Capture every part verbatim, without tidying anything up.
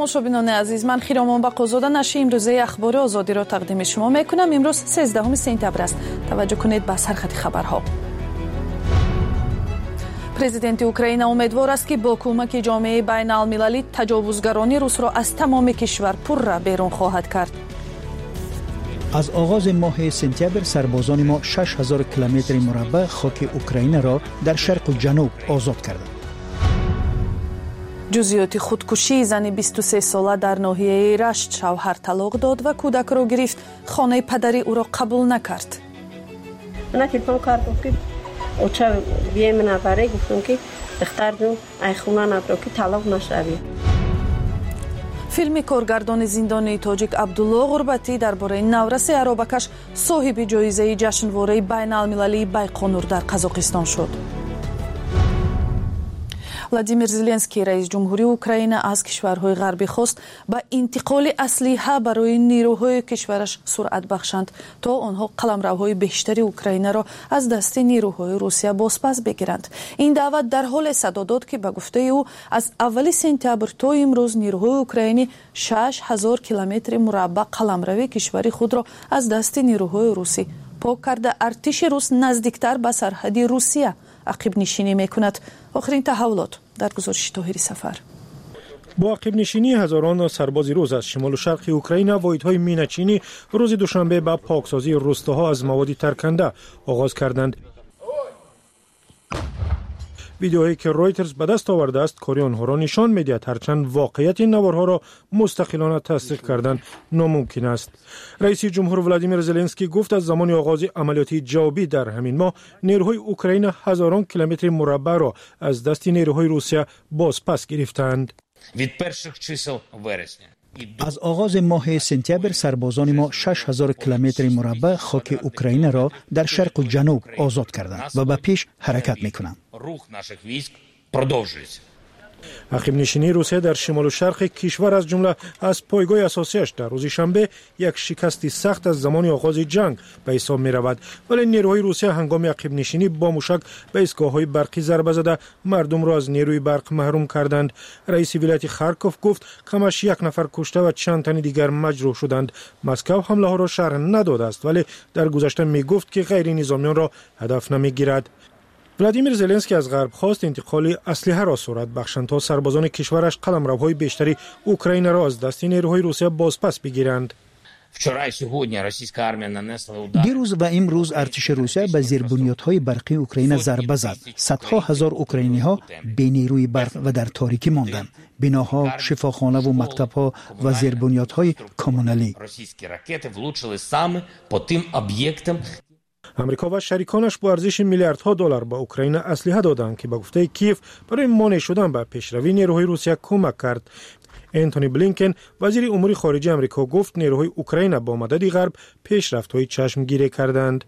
тамошобинон азиз, ман Хиромон Бақозода нашри имрӯзаи ахбори озодиро тақдими шумо мекунам. имрӯз сездахуми сентябр аст. таваҷҷӯҳ кунед ба сархати хабарҳо. президенти Украина умедвор аст ки бо кӯмаки ҷомеаи байналмилалӣ таҷовузгарони русро аз тамоми кишвар пурра берун хоҳад кард. аз оғози моҳи сентябр сарбозони мо шаш ҳазор километри мураббаъ хоки Украинаро дар шарқу ҷануб озод карданд. ҷузъиёти худкушии зани бисту се сола дар ноҳияи Рашт. шавҳар талоқ дод ва кӯдакро гирифт. хонаи падари ӯро қабул накард. من تلفن کردم که اوچه بیای من نبره گفتم که دختر جون ای خونه نبرو که طلاق نشوی. филми коргардони зиндонии тоҷик Абдулло Ғурбатӣ дар бораи навраси аробакаш соҳиби ҷоизаи ҷашнвораи байналмилалии Байқонур дар Қазоқистон шуд. Владимир Зеленский, раис ҷумҳурии Украина, аз кишварҳои ғарбӣ хост ба интиқоли аслиҳа барои нирӯҳои кишвараш суръат бахшанд, то онҳо қаламравҳои бештари Украинаро аз дасти нирӯҳои Русия бозпас бигиранд. Ин даъват дар ҳоле садо дод, ки ба гуфтаи ӯ аз аввали сентябр то имрӯз нирӯҳои украинӣ шаш ҳазор километри мураббаъ қаламрави кишвари худро аз дасти нирӯҳои русӣ пок карда артиши рус наздиктар ба сарҳади Русия ақибнишинӣ мекунад. охирин таҳаввулот дар гузориши Тоҳири Сафар. бо ақибнишинии ҳазорон сарбози рус аз шимолу шарқи Украина воҳидҳои миначинӣ рӯзи душанбе ба поксозии рӯстаҳо аз маводи тарканда оғоз карданд. видеоҳое ки Reuters ба даст овардааст кори онҳоро нишон медиҳад, ҳарчанд воқеияти наворҳоро мустақилона тасдиқ кардан номумкин аст. раиси ҷумҳур Владимир Зеленский гуфт аз замони оғози амалиёти ҷавобӣ дар ҳамин моҳ нерӯҳои Украина ҳазорон километри мураббаъро аз дасти нерӯҳои Русия бозпас гирифтаанд. від перших чисел вересня аз оғози моҳи сентябр сарбозони мо шаш ҳазор километри мураббаъ хоки Украинаро дар шарқу ҷануб озод карданд ва ба пеш ҳаракат мекунанд. рух наших войск продолжуется. ақибнишинии Русия дар шимолу шарқи кишвар аз ҷумла аз пойгоҳи асосияш дар рӯзи шанбе як шикасти сахт аз замони оғози ҷанг ба ҳисоб меравад, вале нерӯҳои Русия ҳангоми ақибнишинӣ бо мушак ба истгоҳҳои барқӣ зарба зада мардумро аз нерӯи барқ маҳрум карданд. раиси вилояти Харков гуфт камаш як нафар кушта ва чанд тани дигар маҷрӯҳ шуданд. Москав ҳамлаҳоро шарҳ надодааст, вале дар гузашта мегуфт ки ғайринизомиёнро ҳадаф намегирад. Владимир Зеленский аз ғарб хост интиқоли аслиҳаро сурат бахшанд, то сарбозони кишвараш қаламравҳои бештари Украинаро аз дасти нерӯҳои Русия бозпас бигиранд. дирӯз ва имрӯз артиши Русия ба зербунёдҳои барқии Украина зарба зад. садҳо ҳазор украиниҳо бенерӯи барқ ва дар торикӣ монданд. биноҳо, шифохонаву мактабҳо ва зербунёдҳои коммуналӣ. амрико ва шариконаш бо арзиши миллиардҳо доллар ба Украина аслиҳа доданд, ки ба гуфтаи Киев барои монеъ шудан ба пешравии нерӯҳои Русия кӯмак кард. Энтони Блинкен, вазири умури хориҷии Амрико, гуфт нерӯҳои Украина бо мадади ғарб пешрафтҳои чашмгирӣ карданд.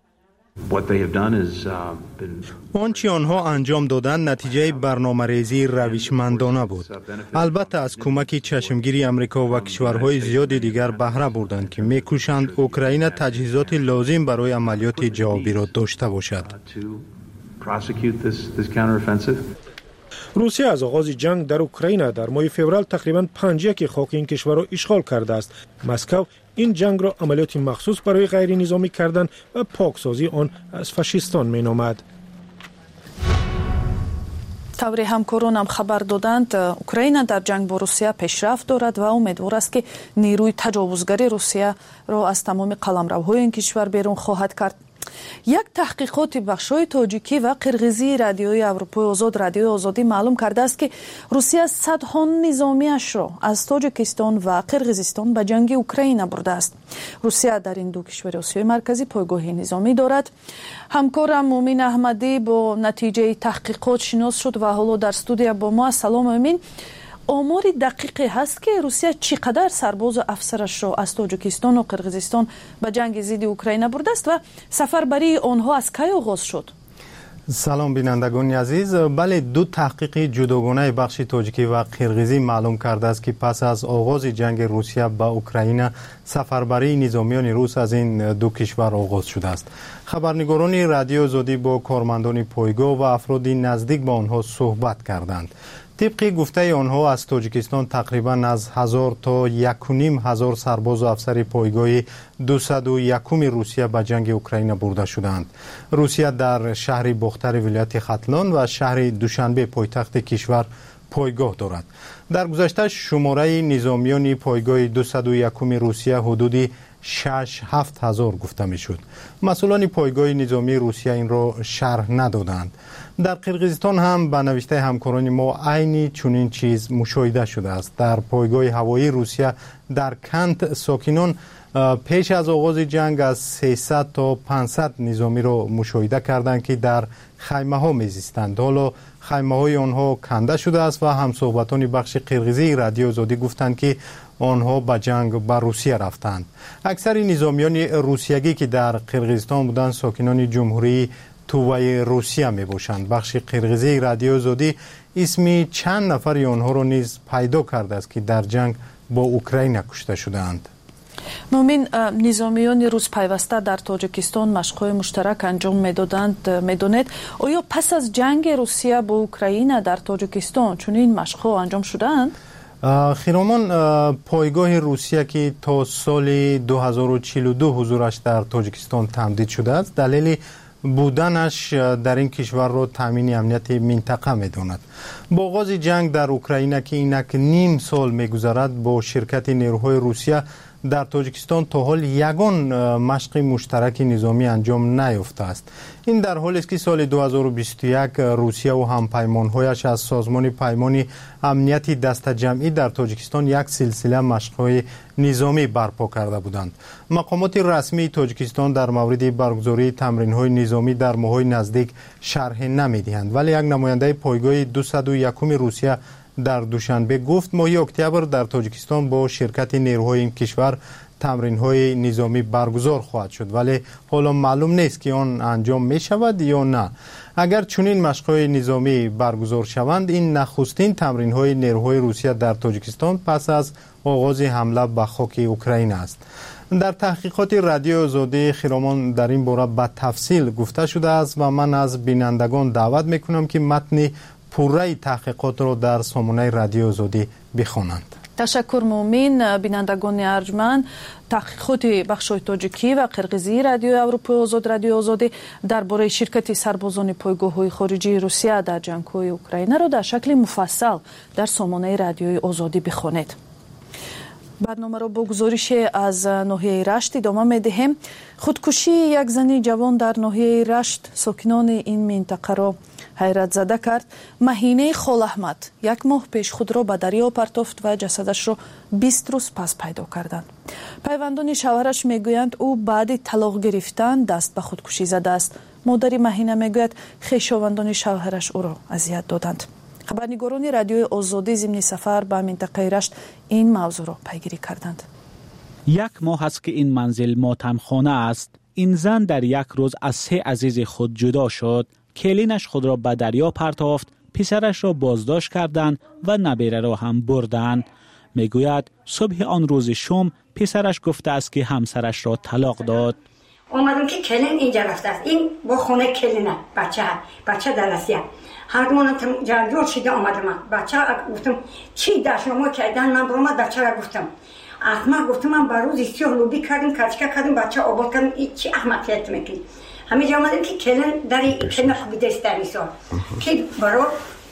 آن چی آنها انجام دادند نتیجه برنامه‌ریزی روشمندانه بود. البته از کمک چشمگیری آمریکا و کشورهای زیادی دیگر بهره بردند که می‌کوشند اوکراین تجهیزات لازم برای عملیات جوابی را داشته باشد. روسیه از آغاز جنگ در اوکراین در ماه فوریه تقریباً پنج یک خاک این کشور را اشغال کرده است. مسکو این جنگ را عملیات مخصوص برای غیر نظامی کردن و پاکسازی آن از فاشیستان مینامد. таври ҳамкоронам хабар доданд, Украина дар ҷанг бо Русия пешрафт дорад ва умедвор аст ки нерӯи таҷовузгари Русияро аз тамоми қаламравҳои ин кишвар берун хоҳад кард. як таҳқиқоти бахшҳои тоҷикӣ ва қирғизии радиои Аврупои озод радиои озодӣ маълум кардааст, ки Русия садҳо низомиашро аз Тоҷикистон ва Қирғизистон ба ҷанги Украина бурдааст. Русия дар ин ду кишвари Осиёи марказӣ пойгоҳи низомӣ дорад. ҳамкорам Мумин Аҳмадӣ бо натиҷаи таҳқиқот шинос шуд ва ҳоло дар студия бо мо аст. салом Мумин. омори дақиқе ҳаст ки Русия чӣ қадар сарбозу афсарашро аз Тоҷикистону Қирғизистон ба ҷанги зидди Украина бурдааст ва сафарбарии онҳо аз кай оғоз шуд? سلام بینندگان عزیز. بله، دو تحقیق جداگانه بخش تاجیکی و قرقیزی معلوم کرده است که پس از آغاز جنگ روسیه با اوکراین سفربری نظامیان روس از این دو کشور آغاز شده است. خبرنگاران رادیو آزادی با کارمندان پایگاه و افراد نزدیک با آنها صحبت کردند. طبق گفته آنها از تاجیکستان تقریبا از هزار تا یک و نیم هزار سرباز و افسر پایگاه دویست و یک روسیه به جنگ اوکراین برده شدند. روسیه در شهر بختر ولایت ختلان و شهر دوشنبه پایتخت کشور پایگاه دارد. در گذشته شماره نظامیان پایگاه دویست و یک روسیه حدود شش هفت هزار گفته می شد. مسئولان پایگاه نظامی روسیه این را شرح ندادند. در قرقیزستان هم به نوشته همکاران ما عینی چنین چیز مشاهده شده است. در پایگاه هوایی روسیه در کنت ساکنان پیش از آغاز جنگ از سیصد تا پانصد نظامی را مشاهده کردند که در خیمه ها میزیستند. حالا خیمه های آنها کنده شده است و همصحبتان بخش قرقیزی رادیو آزادی گفتند که آنها به جنگ به روسیه رفتند. اکثر نظامیان روسیگی که در قرقیزستان بودند ساکنان جمهوری توبه روسیه می باشند. بخش قرقیزی رادیو آزادی اسمی چند نفر آنها را نیز پیدا کرده است که در جنگ با اوکراین کشته شدند. مومین، نظامیان روس پیوسته در تاجیکستان مشق‌های مشترک انجام می‌دادند. می‌دانید آیا پس از جنگ روسیه با اوکراین در تاجیکستان چنین مشق‌ها انجام شدند؟ خیرامان، پایگاه روسیه که تا سال دو هزار و چهل و دو حضورش در تاجیکستان تمدید شده است، دلیل بودنش در این کشور را تامین امنیت منطقه می‌داند. با آغاز جنگ در اوکراین که اینک نیم سال می‌گذرد، با شرکت نیروهای روسیه در تاجیکستان تا حال یگان مشق مشترک نظامی انجام نیافته است. این در حالی است که سال دو هزار و بیست و یک روسیه و همپیمان‌هایش از سازمان پیمان امنیت دست جمعی در تاجیکستان یک سلسله مشق‌های نظامی برپا کرده بودند. مقامات رسمی تاجیکستان در مورد برگزاری تمرین‌های نظامی در ماه‌های نزدیک شرح نمی‌دهند، ولی یک نماینده پایگاه دویست و یک روسیه در دوشنبه گفت ماه اکتبر در تاجیکستان با شرکت نیروهای این کشور تمرین‌های نظامی برگزار خواهد شد، ولی حالا معلوم نیست که آن انجام می شود یا نه. اگر چنین مشق‌های نظامی برگزار شوند، این نخستین تمرین‌های نیروهای روسیه در تاجیکستان پس از آغاز حمله به خاک اوکراین است. در تحقیقات رادیو آزادی خیرامان در این باره به تفصیل گفته شده است و من از بینندگان دعوت میکنم که متن پوره تحقیقات را در سامانه رادیو آزادی بخوانند. تشکر مومین. بینندگان ارجمند، تحقیقات بخش‌های تاجیکی و قرقیزی رادیو اروپای آزاد رادیو آزادی درباره شرکت سربازان پایگاه‌های خارجی روسیه در جنگ‌های اوکراین را در شکل مفصل در سامانه رادیوی آزادی بخوانید. برنامه را با گزارش از ناحیه رشت ادامه می‌دهیم. خودکشی یک زن جوان در ناحیه رشت ساکنان این منطقه را حیرت زده کرد. مهینه خال احمد یک ماه پیش خود را به دریا پرتافت و جسدش را بیست روز پس پیدا کردند. پیوندان شوهرش میگویند او بعد طلاق گرفتن دست به خودکشی زده است. مادر مهینه میگوید خویشاوندان شوهرش او را اذیت دادند. خبرنگاران رادیوی آزادی ضمن سفر به منطقه رشت این موضوع را پیگیری کردند. یک ماه است که این منزل ماتمخانه است. این زن در یک روز از سه عزیز خود جدا شد. کلینش خود را به دریا پرتافت، پسرش را بازداشت کردند و نبیره را هم بردند. میگوید صبح آن روز شام پسرش گفته است که همسرش را طلاق داد. اومدم که کلین اینجا رفته است، این با خونه کلینه، بچه بچه درسیه. هر دومانم جور شده آمدم. بچه گفتم چی در شما کردن؟ من برام بچه را گفتم احمد، گفتم من بر روز استیو لوبی کردیم، کچکه کردیم، بچه آباد کردیم. این چی احمقیت میکنی؟ همینجا آمدیم که کلین در کلین خوبیده است در میسار که برای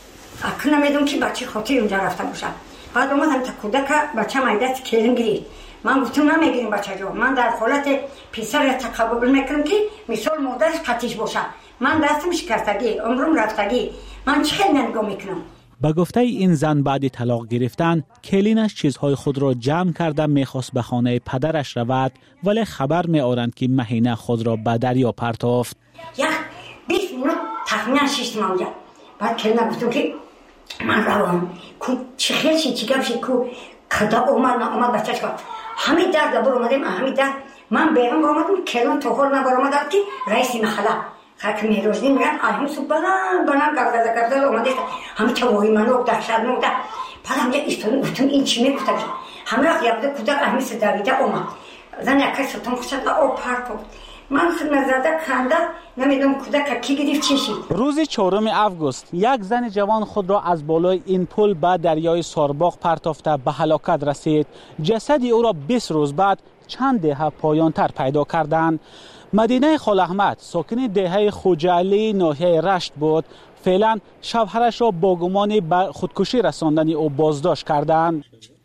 اکنه میدونم که بچه خاطر اونجا رفته باشه. بعد اومدم تا کودک بچه مایدست کلین گرید. من گفتم نمیگیریم بچه جو، من در حالت پسر تقبل میکنم که مثال مادرش قطیش باشه. من دستم شکستگی، عمرم رفتگی، من چه خیلی نگاه میکنم. با گفته این زن بعد طلاق گرفتن کلینش چیزهای خود را جمع کرده میخواست به خانه پدرش رود، ولی خبر میآورند که مهینه خود را به دریا پرتافت. یک بیست منوت تخمینا شش مانجا. بعد کلینه گفتم که من روام کو چه خیلی چی چی گفت کو کدا اومد نه اومد بچه‌ش کرد. همین درد بر اومدیم، همین درد من بیرون اومدم. کلین تو خور نبر اومد که رئیس محله خاک میروزی میگن آهم سو بلند بلند گرده گرده اومده همه چوبی منو داشت نوده. بعد همجا استون گفتم این چی میگفته؟ همه وقت یابده کودک اهمی سداریده اومد. زن یکی ستون خشت او پرت بود. من فیلم زده کنده نمیدونم کودک کی گرفت چی شد. روز چهارم آگوست یک زن جوان خود را از بالای این پل به دریای سارباغ پرتافته به هلاکت رسید. جسد او را بیست روز بعد چند دهه پایانتر پیدا کردند. مدینه خال احمد ساکن دهه خوجعلی ناحیه رشت بود. فعلا شوهرش را با گمان به خودکشی رساندن او بازداشت کردند.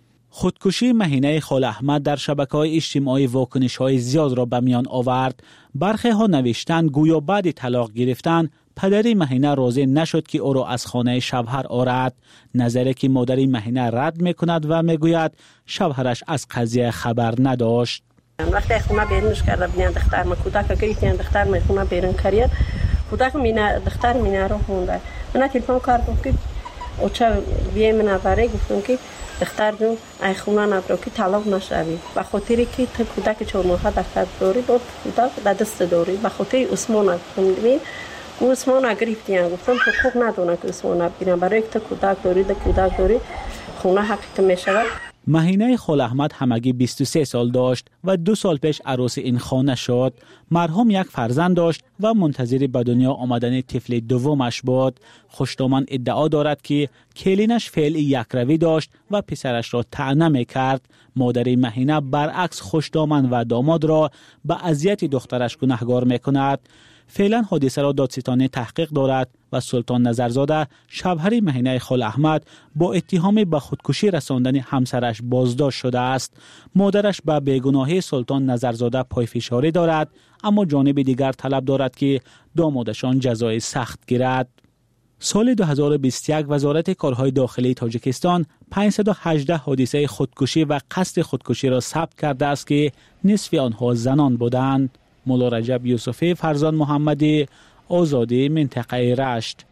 خودکشی مهینه خال احمد در شبکه‌های اجتماعی واکنش‌های زیاد را به میان آورد. برخی ها نوشتند گویا بعد طلاق گرفتن پدری مهینه راضی نشد که او را از خانه شوهر آورد. نظری که مادری مهینه رد می‌کند و میگوید شوهرش از قضیه خبر نداشت. وقتی خونه بیرونش کرده بینن دختر ما کودک گرفتن دختر ما خونه بیرون کرد کودک مینا دختر مینا رو خونده من تلفن کردم که او چه بیه من برای گفتم که دختر جون ای خونه نبرو که طلاق نشوی به خاطری که تو کودک چهار ماهه دختر داری بود کودک در دست داری به خاطر عثمان خوندین او عثمان گرفتین گفتم تو خوب ندونه که عثمان بگیرن برای که تو کودک داری ده کودک داری خونه حقیقت میشود. مهینه خال احمد همگی بیست و سه سال داشت و دو سال پیش عروس این خانه شد. مرحوم یک فرزند داشت و منتظر به دنیا آمدن طفل دومش بود. خوشدامن ادعا دارد که کلینش فعل یک روی داشت و پسرش را طعنه میکرد. مادر مهینه برعکس خوشدامن و داماد را به اذیت دخترش گناهکار میکند. فعلا حادثه را دادستانی تحقیق دارد و سلطان نظرزاده شوهر مهینه خال احمد با اتهام به خودکشی رساندن همسرش بازداشت شده است. مادرش به بیگناهی سلطان نظرزاده پایفشاری دارد اما جانب دیگر طلب دارد که دامادشان جزای سخت گیرد. سال دو هزار و بیست و یک وزارت کارهای داخلی تاجیکستان پانصد و هجده حادثه خودکشی و قصد خودکشی را ثبت کرده است که نصف آنها زنان بودند. مولا رجب یوسفی، فرزان محمدی، آزادی، منطقه رشت.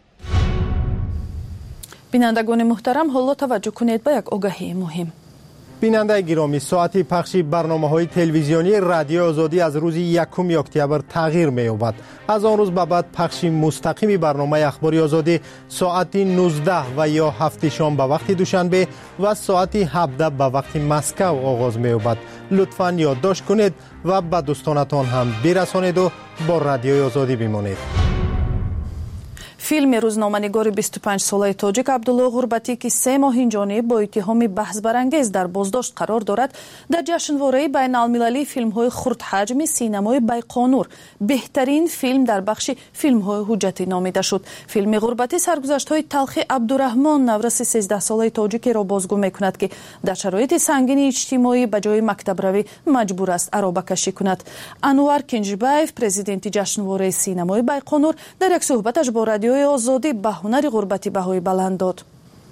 بینندگان محترم حالا توجه کنید به یک آگهی مهم. بیننده گرامی، ساعت پخش برنامه‌های تلویزیونی رادیو آزادی از روز یکم اکتبر تغییر می‌یابد. از آن روز به بعد پخش مستقیم برنامه اخباری آزادی ساعت نوزده و یا هفت شام به وقت دوشنبه و ساعت هفده به وقت مسکو آغاز می‌یابد. لطفاً یادداشت کنید و به دوستانتان هم برسانید و با رادیو آزادی بمانید. فیلم روزنامه‌نگار بیست و پنج ساله تاجیک عبدالله غربتی که سه ماه اینجانی با اتهام بحث برانگیز در بازداشت قرار دارد در جشنواره بین‌المللی فیلم‌های خردحجم سینمای بایقانور بهترین فیلم در بخش فیلم‌های حجتی نامیده شد. فیلم غربتی سرگذشت‌های تلخ عبدالرحمن نورس سیزده ساله تاجیک را بازگو می‌کند که در شرایط سنگین اجتماعی به جای مکتب روی مجبور است عرابه کشی کند. انور کنجباев президент جشنواره سینمای بایقانور در یک صحبتش با رادیو آزادی به هنر غربتی بهای بلند داد.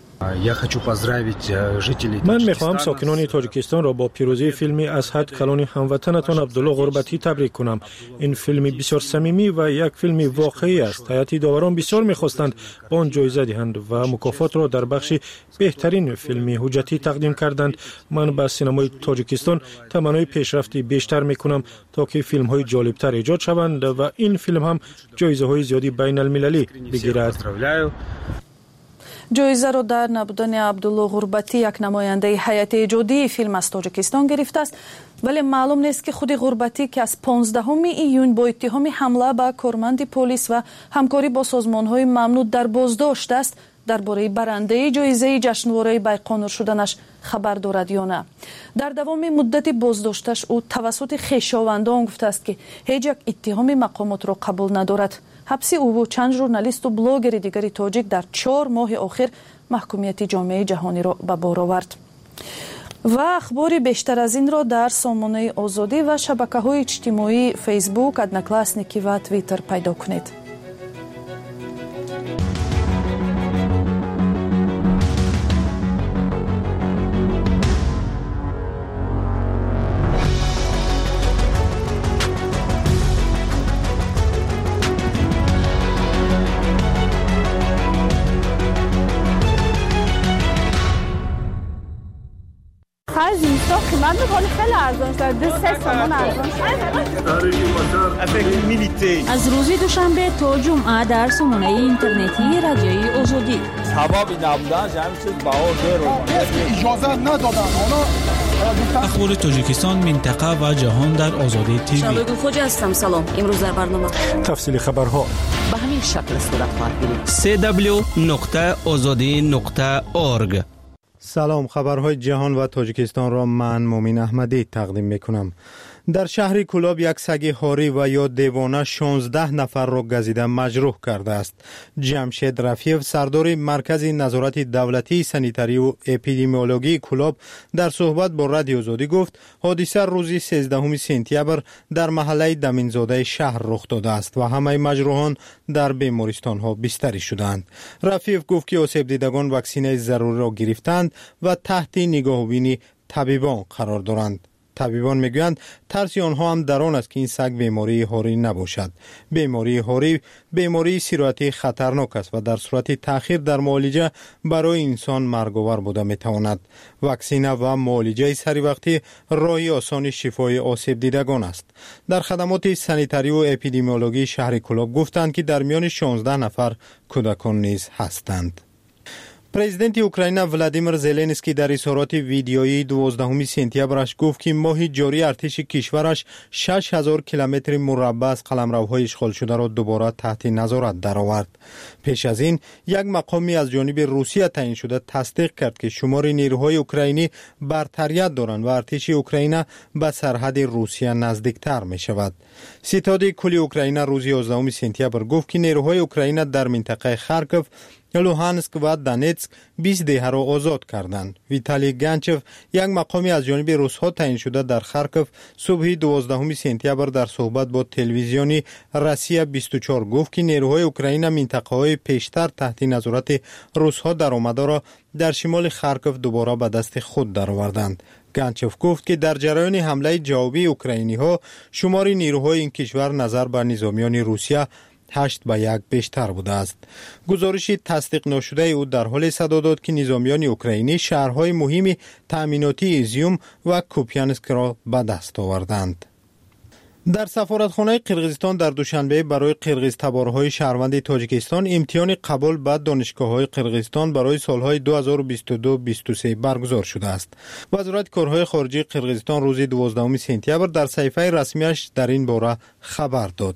من میخواهم ساکنان تاجیکستان را با پیروزی فیلمی از حد کلان هموطنتان عبدالله غربتی تبریک کنم. این فیلمی بسیار صمیمی و یک فیلم واقعی است. هیئت داوران بسیار میخواستند با آن جایزه دهند و مکافات را در بخش بهترین فیلمی حجتی تقدیم کردند. من به سینمای تاجیکستان تمنای پیشرفتی بیشتر میکنم تا که فیلم های جالبتر ایجاد شوند و این فیلم هم جایزه های زیادی بین المللی بگیرد. جایزه را در نبودن عبدالله غربتی یک نماینده هیئت ایجادی فیلم از تاجیکستان گرفته است، ولی معلوم نیست که خود غربتی که از پانزدهم ایون با اتهام حمله به کارمند پلیس و همکاری با سازمان‌های ممنوع در بازداشت است درباره برنده جایزه جشنواره بایقانور شدنش خبر دارد یا نه. در دوام مدت بازداشتش او توسط خویشاوندان گفته است که هیچ یک اتهام مقامات را قبول ندارد. حبس او و چند ژورنالیست و بلاگر دیگری تاجیک در چهار ماه آخر محکومیت جامعه جهانی را به بار آورد. و اخبار بیشتر از این را در سامانه آزادی و شبکه‌های اجتماعی فیسبوک، ادناکلاسنیکی و توییتر پیدا کنید. از اینستا قیمت میکنه خیلی ارزان شد. دو سه تومان ارزان شد. از روز دوشنبه تا جمعه در سامانه اینترنتی رادیوی آزادی. سبب نبودن همین چیز بها زیرو. اجازه ندادن. حالا اخبار تاجیکستان، منطقه و جهان در آزادی تیوی. شاگرد خوجا هستم. سلام. امروز در برنامه تفصیل خبرها به همین شکل صورت خواهد گرفت. سی دبلیو نقطه آزادی نقطه اورگ. سلام، خبرهای جهان و تاجیکستان را من مومین احمدی تقدیم میکنم. در شهر کولاب یک سگ هاری و یا دیوانه شانزده نفر را گزیده مجروح کرده است. جمشید رفیف، سردار مرکز نظارت دولتی سانیتاری و اپیدمیولوژی کولاب، در صحبت با رادیو آزادی گفت حادثه روز سیزدهم سپتامبر در محله دمینزاده شهر رخ داده است و همه مجروحان در بیمارستان ها بستری شدند. رفیف گفت که آسیب دیدگان واکسینه ضروری را گرفتند و تحت نگاهبین طبیبان قرار دارند. طبیبان میگویند ترس آنها هم در آن است که این سگ بیماری هاری نباشد. بیماری هاری بیماری سیراتی خطرناک است و در صورت تأخیر در معالجه برای انسان مرگاور بوده میتواند. واکسینه و معالجه سری وقتی راه آسان شفای آسیب دیدگان است. در خدمات سانیتاری و اپیدمیولوژی شهر کولاب گفتند که در میان شانزده نفر کودکان نیز هستند. پرزیدنت اوکراین ولادیمیر زلنسکی در اظهارات ویدیویی دوازدهم سپتامبرش گفت که ماه جاری ارتش کشورش شش هزار کیلومتر مربع از قلمروهای اشغال شده را دوباره تحت نظارت درآورد. پیش از این یک مقامی از جانب روسیه تعیین شده تصدیق کرد که شمار نیروهای اوکراینی برتریت دارند و ارتش اوکراین به سرحد روسیه نزدیکتر می شود. ستاد کل اوکراین روز یازدهم سپتامبر گفت که نیروهای اوکراین در منطقه خارکوف، لوهانسک و دانتسک بیست دهه را آزاد کردند. ویتالی گانچف، یک مقامی از جانب روس‌ها تعیین شده در خارکوف، صبح دوازدهم سپتامبر در صحبت با تلویزیونی روسیه بیست و چهار گفت که نیروهای اوکراین منطقه‌های پیشتر تحت نظارت روس‌ها در آمده را در شمال خارکوف دوباره به دست خود درآوردند. گانچف گفت که در جریان حمله جوابی اوکراینی‌ها شمار نیروهای این کشور نظر بر نظامیان روسیه هشت به یک بیشتر بوده است. گزارش تصدیق نشده او در حال صدا داد که نظامیان اوکراینی شهرهای مهم تأمیناتی ایزیوم و کوپیانسک را به دست آوردند. در سفارتخانه قرقیزستان در دوشنبه برای قرقیز تبارهای شهروند تاجیکستان امتحان قبول به دانشگاه‌های قرقیزستان برای سالهای دو هزار و بیست و دو بیست و سه برگزار شده است. وزارت کارهای خارجه قرقیزستان روز دوازدهم سپتامبر در صفحه رسمیش در این باره خبر داد.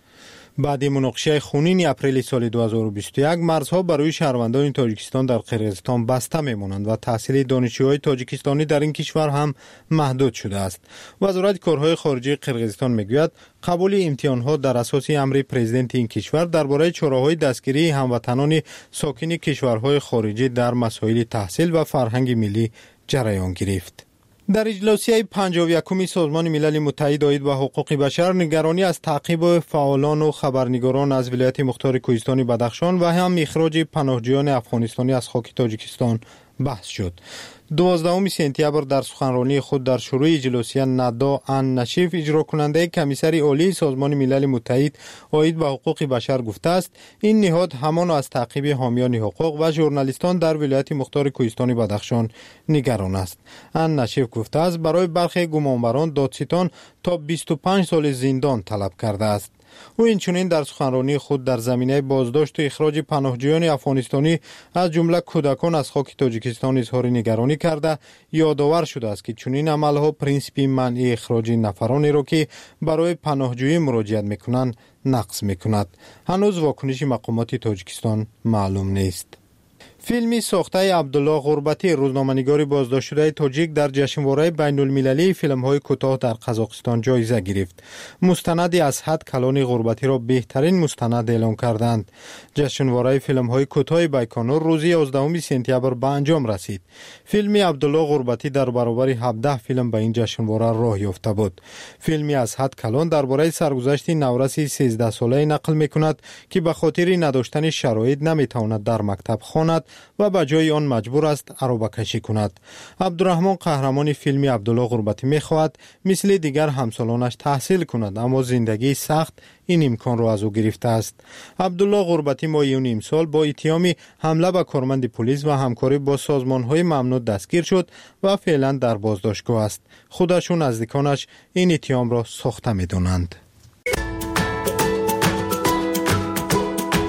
بعد مناقشه خونین اپریل سال دو هزار و بیست و یک مرزها برای شهروندان تاجیکستان در قرقیزستان بسته میمانند و تحصیل دانشجوهای تاجیکستانی در این کشور هم محدود شده است. وزارت کارهای خارجه قرقیزستان میگوید قبول امتحانها در اساس امر پرزیدنت این کشور درباره چاره‌های دستگیری هموطنان ساکن کشورهای خارجی در مسائل تحصیل و فرهنگ ملی جریان گرفت. در اجلاسی پنجاه و یکم سازمان ملل متحد عاید به حقوق بشر نگرانی از تعقیب فعالان و خبرنگاران از ولایت مختار کوهستان بدخشان و هم اخراج پناهجویان افغانستانی از خاک تاجیکستان بحث شد. دوازدهم سپتامبر در سخنرانی خود در شروع اجلاسی ندا ان نشیف، اجرا کننده کمیسر عالی سازمان ملل متحد عاید به حقوق بشر گفته است این نهاد همان از تعقیب حامیان حقوق و ژورنالیستان در ولایت مختار کوهستان بدخشان نگران است. ان نشیف گفته است برای برخی گمانبران دادستان تا بیست و پنج سال زندان طلب کرده است. او اینچنین در سخنرانی خود در زمینه بازداشت و اخراج پناهجویان افغانستانی از جمله کودکان از خاک تاجیکستان اظهار نگرانی کرده یادآور شده است که چنین عملها پرینسیپ منع اخراج نفرانی را که برای پناهجویی مراجعت میکنند نقض میکند. هنوز واکنش مقامات تاجیکستان معلوم نیست. فیلمی ساخته عبدالله غربتی، روزنامه‌نگار بازداشت شده تاجیک، در جشنواره بین المللی فیلم‌های کوتاه در قزاقستان جایزه گرفت. مستند اسعد کلان غربتی را بهترین مستند اعلام کردند. جشنواره فیلم‌های کوتاه بیکانور روز یازدهم سپتامبر به انجام رسید. فیلم عبدالله غربتی در برابر هفده فیلم به این جشنواره راه یافته بود. فیلم اسعد کلان درباره سرگذشت نورس سیزده ساله نقل می‌کند که به خاطر نداشتن شرایط نمی‌تواند در مکتب خواند و به جای آن مجبور است عروبه کشی کند. عبدالرحمن قهرمان فیلم عبدالله غربتی می‌خواهد مثل دیگر همسالانش تحصیل کند، اما زندگی سخت این امکان را از او گرفته است. عبدالله غربتی ماه یونیو امسال با اتهام حمله به کارمند پلیس و همکاری با سازمان‌های ممنوع دستگیر شد و فعلا در بازداشتگاه است. خودش و نزدیکانش این اتهام را ساخته می‌دانند.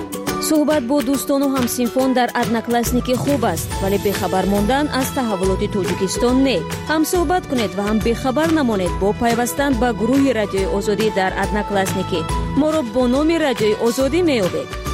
صحبت با دوستان و همسینفان در ادناکلاسنیک خوب است، ولی بخبر ماندن از تحولات تاجیکستان نه. هم صحبت کنید و هم بخبر نمانید با پیوستن به گروه رادیوی آزادی در ادناکلاسنیک. ما را با نام رادیوی آزادی میابید.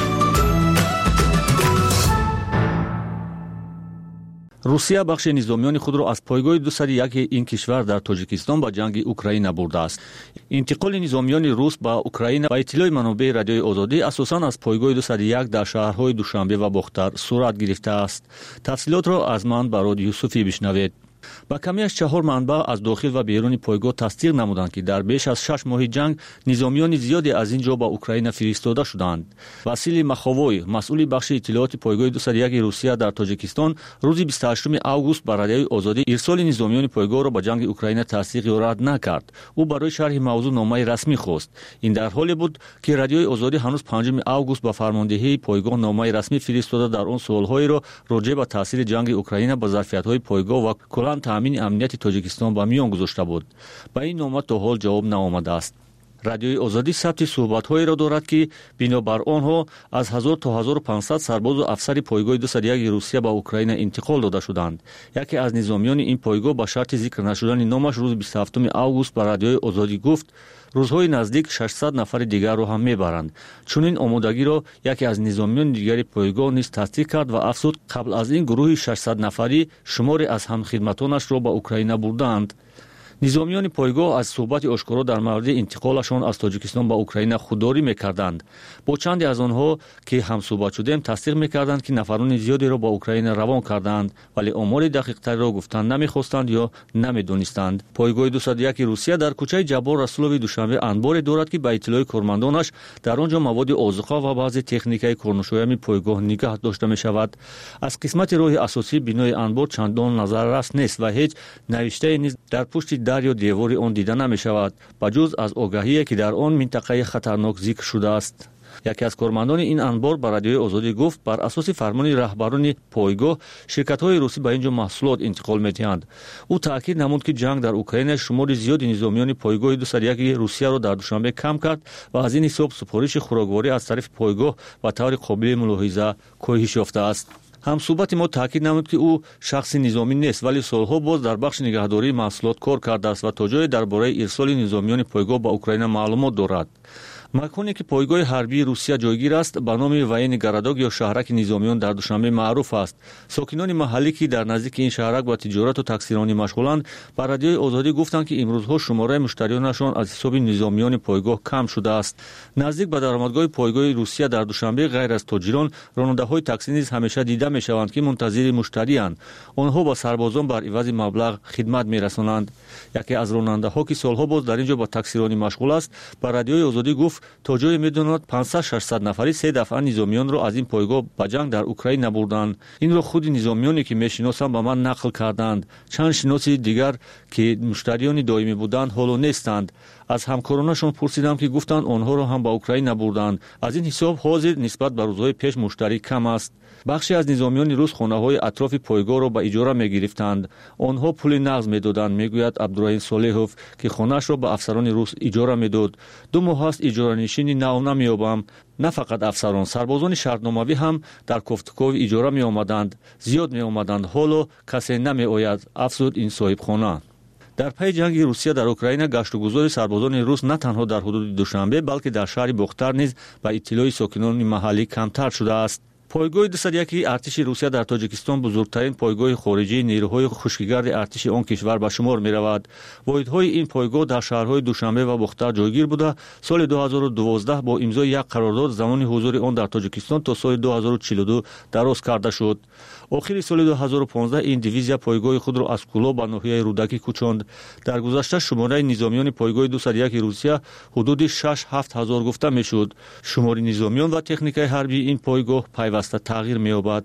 روسیه بخش نظامیان خود را از پایگاه دویست و یک این کشور در تاجیکستان به جنگ اوکراین برده است. انتقال نظامیان روس به اوکراین با اطلاع منابع رادیوی آزادی اساساً از پایگاه دویست و یک در شهرهای دوشنبه و بختر صورت گرفته است. تفصیلات را از من براد یوسفی بشنوید. با کمی از چهار منبع از داخل و بیرون پایگاه تصدیق نمودند که در بیش از شش ماه جنگ نظامیان زیادی از اینجا با اوکراین فرستاده شدند. واسیلی مخاووی، مسئول بخش اطلاعات پایگاه دویست و یک روسیه در تاجیکستان، روز بیست و هشتم آگوست به رادیوی آزادی ارسال نظامیان پایگاه را به جنگ اوکراین تصدیق یا رد نکرد. او برای شرح موضوع نامه رسمی خواست. این در حالی بود که رادیوی آزادی هنوز پنجم آگوست به فرماندهی پایگاه نامه رسمی فرستاده در آن سوالهایی را راجع به تاثیر جنگ اوکراین به ظرفیت‌های پایگاه و کلاً تامین امنیت تاجیکستان با میان گذاشته بود. با این نامه تا حال جواب نآمده است. رادیوی آزادی ثبت صحبت‌هایی را دارد که بنابر آنها از هزار تا هزار و پانصد سرباز و افسر پایگاه دویست و یک روسیه به اوکراین انتقال داده شدند. یکی از نظامیان این پایگاه با شرط ذکر نشدن نامش روز بیست و هفتم آگوست به رادیوی آزادی گفت روزهای نزدیک ششصد نفر دیگر را هم میبرند. چون این آمادگی را یکی از نظامیان دیگر پایگاه نیز تصدیق کرد و افزود قبل از این گروه ششصد نفری شماری از همخدمتانش را به اوکراین بردند. نظامیان پایگاه از صحبت آشکارا در مورد انتقالشان از تاجیکستان به اوکراین خودداری میکردند. با چندی از آنها که هم صحبت شدیم تصدیق میکردند که نفران زیادی را به اوکراین روان کردند، ولی آمار دقیق تری را گفتن نمیخواستند یا نمیدونستند. پایگاه دویست و یک روسیه در کوچه جبار رسولوی دوشنبه انباری دارد که به اطلاع کارمندانش در آنجا مواد آذوقه و بعضی تکنیکای کارنشویمی پایگاه نگاه داشته میشود. از قسمت راه اساسی بنای انبار چندان نظررس نیست و هیچ نوشته نیز در پشت در یا دیوار آن دیده نمی شود بجز از آگاهی که در آن منطقه خطرناک ذکر شده است. یکی از کارمندان این انبار به رادیوی آزادی گفت بر اساس فرمان رهبران پایگاه شرکت‌های روسی به اینجا محصولات انتقال می‌دهند. او تاکید نمود که جنگ در اوکراین شمار زیادی نظامیان پایگاه دویست و یک روسیه را در دوشنبه کم کرد و از این حساب سفارش خوراکواری از طرف پایگاه و طور قابل ملاحظه کاهش یافته است. هم صحبت ما تاکید نمود که او شخص نظامی نیست ولی سالها باز در بخش نگهداری محصولات کار کرده است و تا جای درباره ارسال نظامیان پایگاه به اوکراین معلومات دارد. مکانی که پایگاه حربی روسیه جایگیر است به نام واین گرادوگ یا شهرک نظامیان در دوشنبه معروف است. ساکنان محلی که در نزدیک این شهرک با تجارت و تکثیرانی مشغولند به رادیوی آزادی گفتند که امروزها شماره مشتریانشان از حساب نظامیان پایگاه کم شده است. نزدیک به درآمدگاه پایگاه روسیه در دوشنبه غیر از تاجران راننده‌های تاکسی نیز همیشه دیده می‌شوند که منتظر مشتری‌اند. آنها با سربازان بر عوض مبلغ خدمت می‌رسانند. یکی از راننده‌ها که سالها باز در اینجا با تکثیرانی مشغول است به رادیوی آزادی گفت تا جای میدوند پانصد ششصد نفری سه دفعه نظامیان را از این پایگاه به جنگ در اوکراین نبردند. این را خود نظامیانی که میشناسم به من نقل کردند. چند شناسی دیگر که مشتریان دائمی بودند حالا نیستند. از همکارانشان پرسیدم که گفتند آنها را هم به اوکراین نبردند. از این حساب حاضر نسبت به روزهای پیش مشتری کم است. بخشی از نظامیان روس خانه‌های اطراف پایگاه را به اجاره می‌گرفتند. آنها پول نقد می‌دادند، میگوید عبدالرحیم صالحوف که خانه‌اش را به افسران روس اجاره می‌داد. دو ماه است اجاره نشینی نو نمی‌یابم. نه فقط افسران، سربازان شرطنامه‌ای هم در کوفتکوف اجاره می‌آمدند. زیاد می‌آمدند. حالا کسی نمی‌آید. افزود این صاحب خانه. در پی جنگ روسیه در اوکراین گشت و گذار سربازان روس نه تنها در حدود دوشنبه بلکه در شهر بختر نیز به اطلاع ساکنان محلی کمتر شده است. پایگاه دویست و یک ارتش روسیه در تاجیکستان بزرگترین پایگاه خارجی نیروهای خشکیگرد ارتش آن کشور به شمار می رود. واحدهای این پایگاه در شهرهای دوشنبه و بختر جایگیر بوده. سال دو هزار و دوازده با امضای یک قرارداد زمان حضور آن در تاجیکستان تا سال دو هزار و چهل و دو دراز کرده شد. آخر سال دو هزار و پانزده این دیویزیا پایگاه خود را از کولا به ناحیه رودکی کوچاند. در گذشته شماره نظامیان پایگاه دویست و یک روسیه حدود شش هفت هزار گفته میشد. شمار نظامیان و تکنیکای حربی این پایگاه پیوسته تغییر می‌یابد.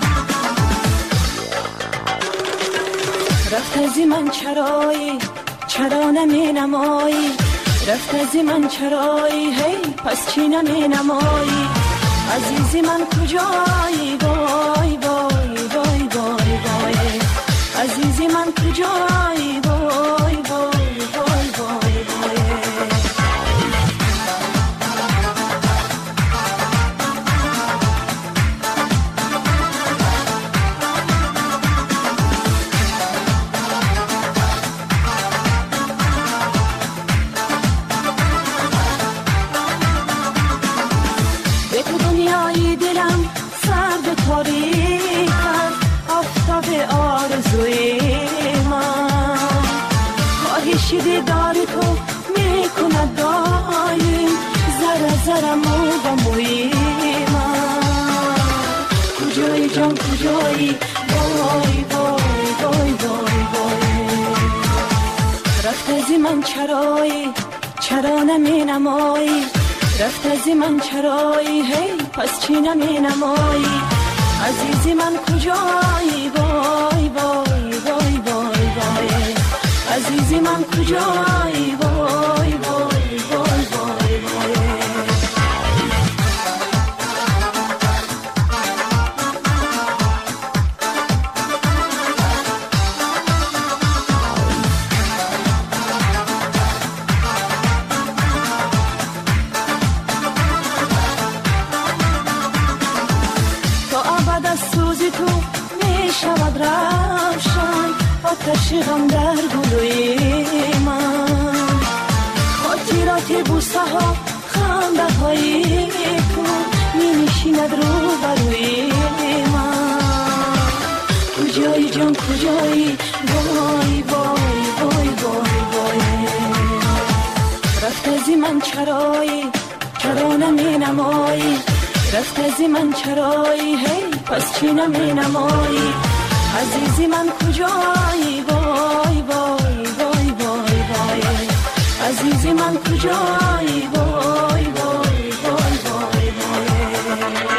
رفت زی من چرایی چرا نمی نمایی رفت از من چرایی هی پس چی نمی نمایی عزیزی من کجایی وای وای وای وای وای عزیزی من کجایی وای وای وای وای وای خواهشی دار تو میکند دایم زر زرم و با موی من کجایی جان کجایی وای وای وای وای وای رفت از من چرایی چرا نمی نمایی رفت از من چرایی هی پس چی نمی نمایی عزیزی من کجایی وای وای وای وای وای عزیزی من کجایی وای وای وای وای وای آتش غم در گلوی من خاطرات بوسه ها خنده های تو می نشیند رو بروی من کجایی جان کجایی وای وای وای وای وای رفت از من چرایی چرا نمی نمایی رفت از من چرایی هی پس چی نمی نمایی عزیزی من کجایی وای وای وای وای وای عزیزی من کجایی وای وای وای وای وای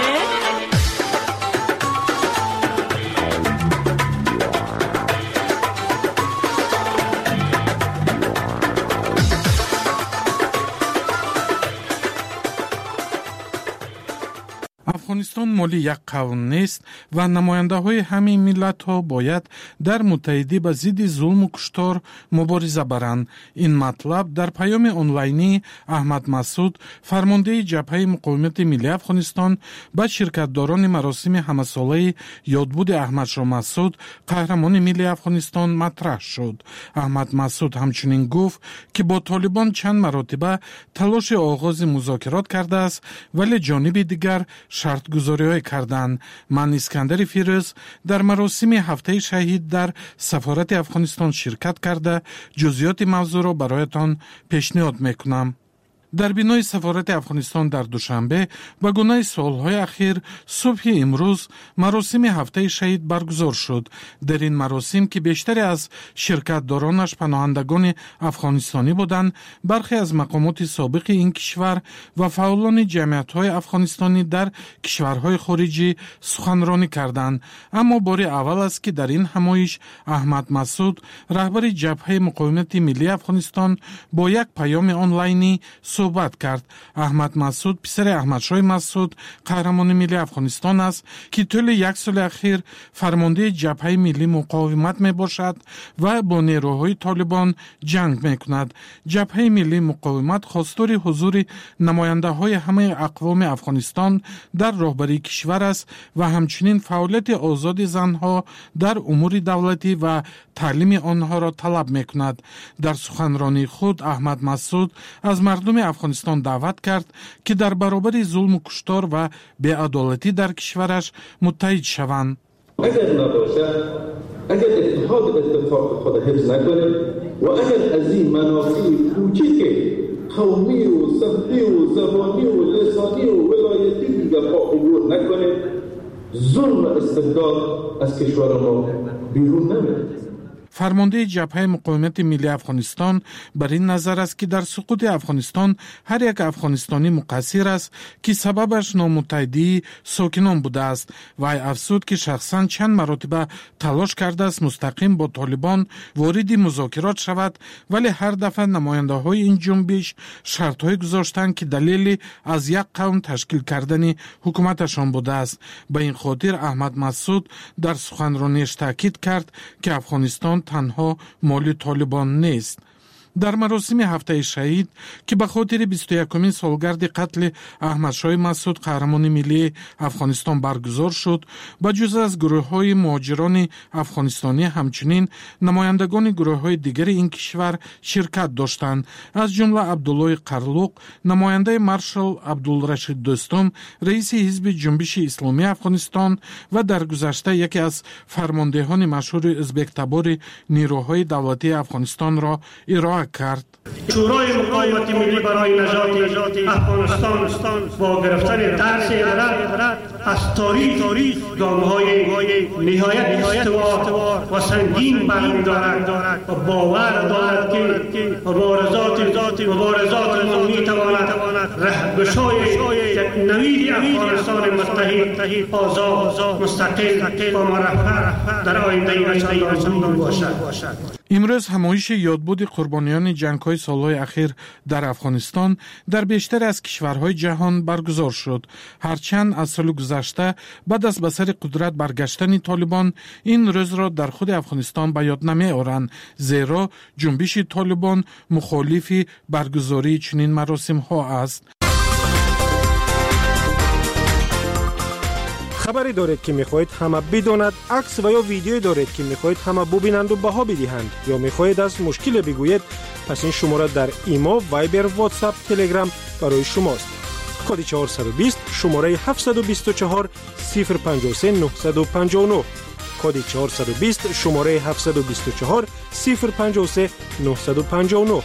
افغانستان مالی یک قوم نیست و نماینده های همین ملت ها باید در متحدی به ضد ظلم و کشتار مبارزه برند. این مطلب در پیام آنلاینی احمد مسعود فرمانده جبهه مقاومت ملی افغانستان به شرکتداران مراسم همه‌ساله یادبود احمدشاه مسعود قهرمان ملی افغانستان مطرح شد. احمد مسعود همچنین گفت که با طالبان چند مرتبه تلاش آغاز مذاکرات کرده است ولی جانب دیگر شرط گذاری کردند. من اسکندر فیروز در مراسم هفته شهید در سفارت افغانستان شرکت کرده جزئیات موضوع را برایتان پیشنهاد میکنم. در بینای سفارت افغانستان در دوشنبه به گونه سالهای اخیر صبح امروز مراسم هفته شهید برگزار شد. در این مراسم که بیشتر از شرکتدارانش پناهندگان افغانستانی بودند، برخی از مقامات سابق این کشور و فعالان جمعیت‌های افغانستانی در کشورهای خارجی سخنرانی کردند. اما بار اول است که در این همایش احمد مسعود رهبر جبهه مقاومت ملی افغانستان با یک پیام آنلاینی صحبت کرد. احمد مسعود پسر احمدشاه مسعود قهرمان ملی افغانستان است که طول یک سال اخیر فرمانده جبهه ملی مقاومت می باشد و با نیروهای طالبان جنگ می کند. جبهه ملی مقاومت خواستار حضور نماینده های همه اقوام افغانستان در رهبری کشور است و همچنین فعالیت آزاد زنها در امور دولتی و تعلیم آنها را طلب می کند. در سخنرانی خود احمد مسعود از مردم افغانستان دعوت کرد که در برابر ظلم و کشتار و بی‌عدالتی در کشورش متحد شوند. اگر نباشه، اگر اتحاد اتفاق خود حفظ نکنه و اگر از این منافع کوچیک قومی و سمتی و زبانی و لسانی و ولایتی دیگر پا عبور نکنه، ظلم و استبداد از کشور ما بیرون نمیره. فرمانده جبهه مقاومت ملی افغانستان بر این نظر است که در سقوط افغانستان هر یک افغانستانی مقصر است که سببش نامتعدی ساکنان بوده است و افزود که شخصا چند مرتبه تلاش کرده است مستقیم با طالبان وارد مذاکرات شود، ولی هر دفعه نماینده های این جنبش شرط های گذاشتند که دلیل از یک قوم تشکیل کردن حکومتشان بوده است. به این خاطر احمد مسعود در سخنرانیش تاکید کرد که افغانستان تنها مال طالبان نیست. در مراسم هفته شهید که به خاطر بیست و یکمین سالگرد قتل احمد شاه مسعود قهرمان ملی افغانستان برگزار شد، با جز از گروه های مهاجران افغانستانی همچنین نمایندگان گروه های دیگر این کشور شرکت داشتند، از جمله عبدالله قرلوق نماینده مارشال عبدالرشید دوستم رئیس حزب جنبش اسلامی افغانستان و در گذشته یکی از فرماندهان مشهور ازبک تبار نیروهای دولتی افغانستان را ارائه کرد. شورای مقاومت ملی برای نجات افغانستان با گرفتن درس عبرت از تاریخ گام‌های نهایت استوار و سنگین برمی‌دارد و باور دارد که مبارزات مبارزات ما می‌تواند رهگشای یک نوید افغانستان متحد آزاد مستقل و مرفه در آینده نچندان باشد. امروز همایش یادبود قربانیان جنگ‌های سال‌های اخیر در افغانستان در بیشتر از کشورهای جهان برگزار شد. هرچند از سال گذشته بعد از به سر قدرت برگشتن طالبان این روز را در خود افغانستان به یاد نمی‌آورند، زیرا جنبش طالبان مخالف برگزاری چنین مراسم‌ها است. خبری دارید که میخواهید همه بداند، عکس و یا ویدیویی دارید که میخواهید همه ببینند و بها بدهند، یا میخواهید از مشکل بگویید، پس این شماره در ایما، وایبر، واتساپ، تلگرام برای شماست. کد چهارصد و بیست شماره هفتصد و بیست و چهار صفر پنجاه و سه نهصد و پنجاه و نه. کد چهارصد و بیست شماره هفتصد و بیست و چهار صفر پنجاه و سه نهصد و پنجاه و نه.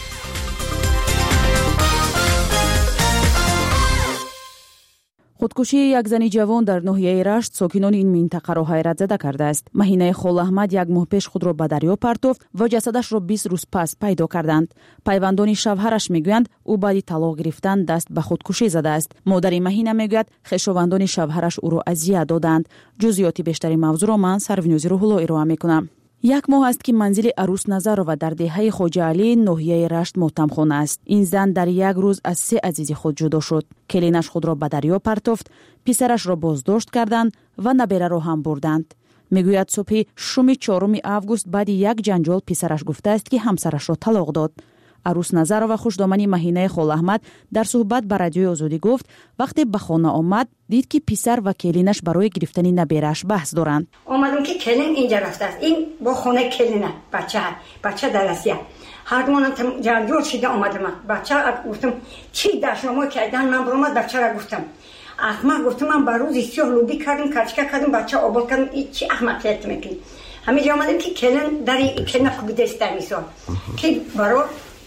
خودکشی یک زن جوان در ناحیه رشت ساکنان این منطقه را حیرت زده کرده است. مهینه خال احمد یک ماه پیش خود را به دریا پرتافت و جسدش را بیست روز پس پیدا کردند. پیوندان شوهرش میگویند او بعد طلاق گرفتن دست به خودکشی زده است. مادر مهینه میگوید خویشاوندان شوهرش او را اذیت دادند. جزئیات بیشتری موضوع را من سرونیوز روح الله ارائه میکنم. یک ماه است که منزل عروس نظر و در دهه خواجه علی ناحیه رشت ماتمخانه است. این زن در یک روز از سه عزیز خود جدا شد. کلینش خود را به دریا پرتافت، پسرش را بازداشت کردند و نبیره را هم بردند. میگوید صبح شوم چهارم آگوست بعد یک جنجال پسرش گفته است که همسرش را طلاق داد. عروس نظر و خوشدامنی مهینه خال احمد در صحبت با رادیوی آزادی گفت وقتی به خانه آمد دید که پسر و کلینش برای گرفتن نبیرش بحث دارند. اومدم که کلین اینجا رفته است، این با خانه کلینه، بچه بچه درسیه. هر دومون تم جنجال شده اومدم. بچه گفتم چی داشتم کردن، من برام بچه را گفتم احمق، گفتم من بروز استیو لوبی کردم کچکا کردم بچه آباد کردم، چی احمقیت میکنی. همینجا اومدم که کلین در کلین کوبیده است در میسان که برای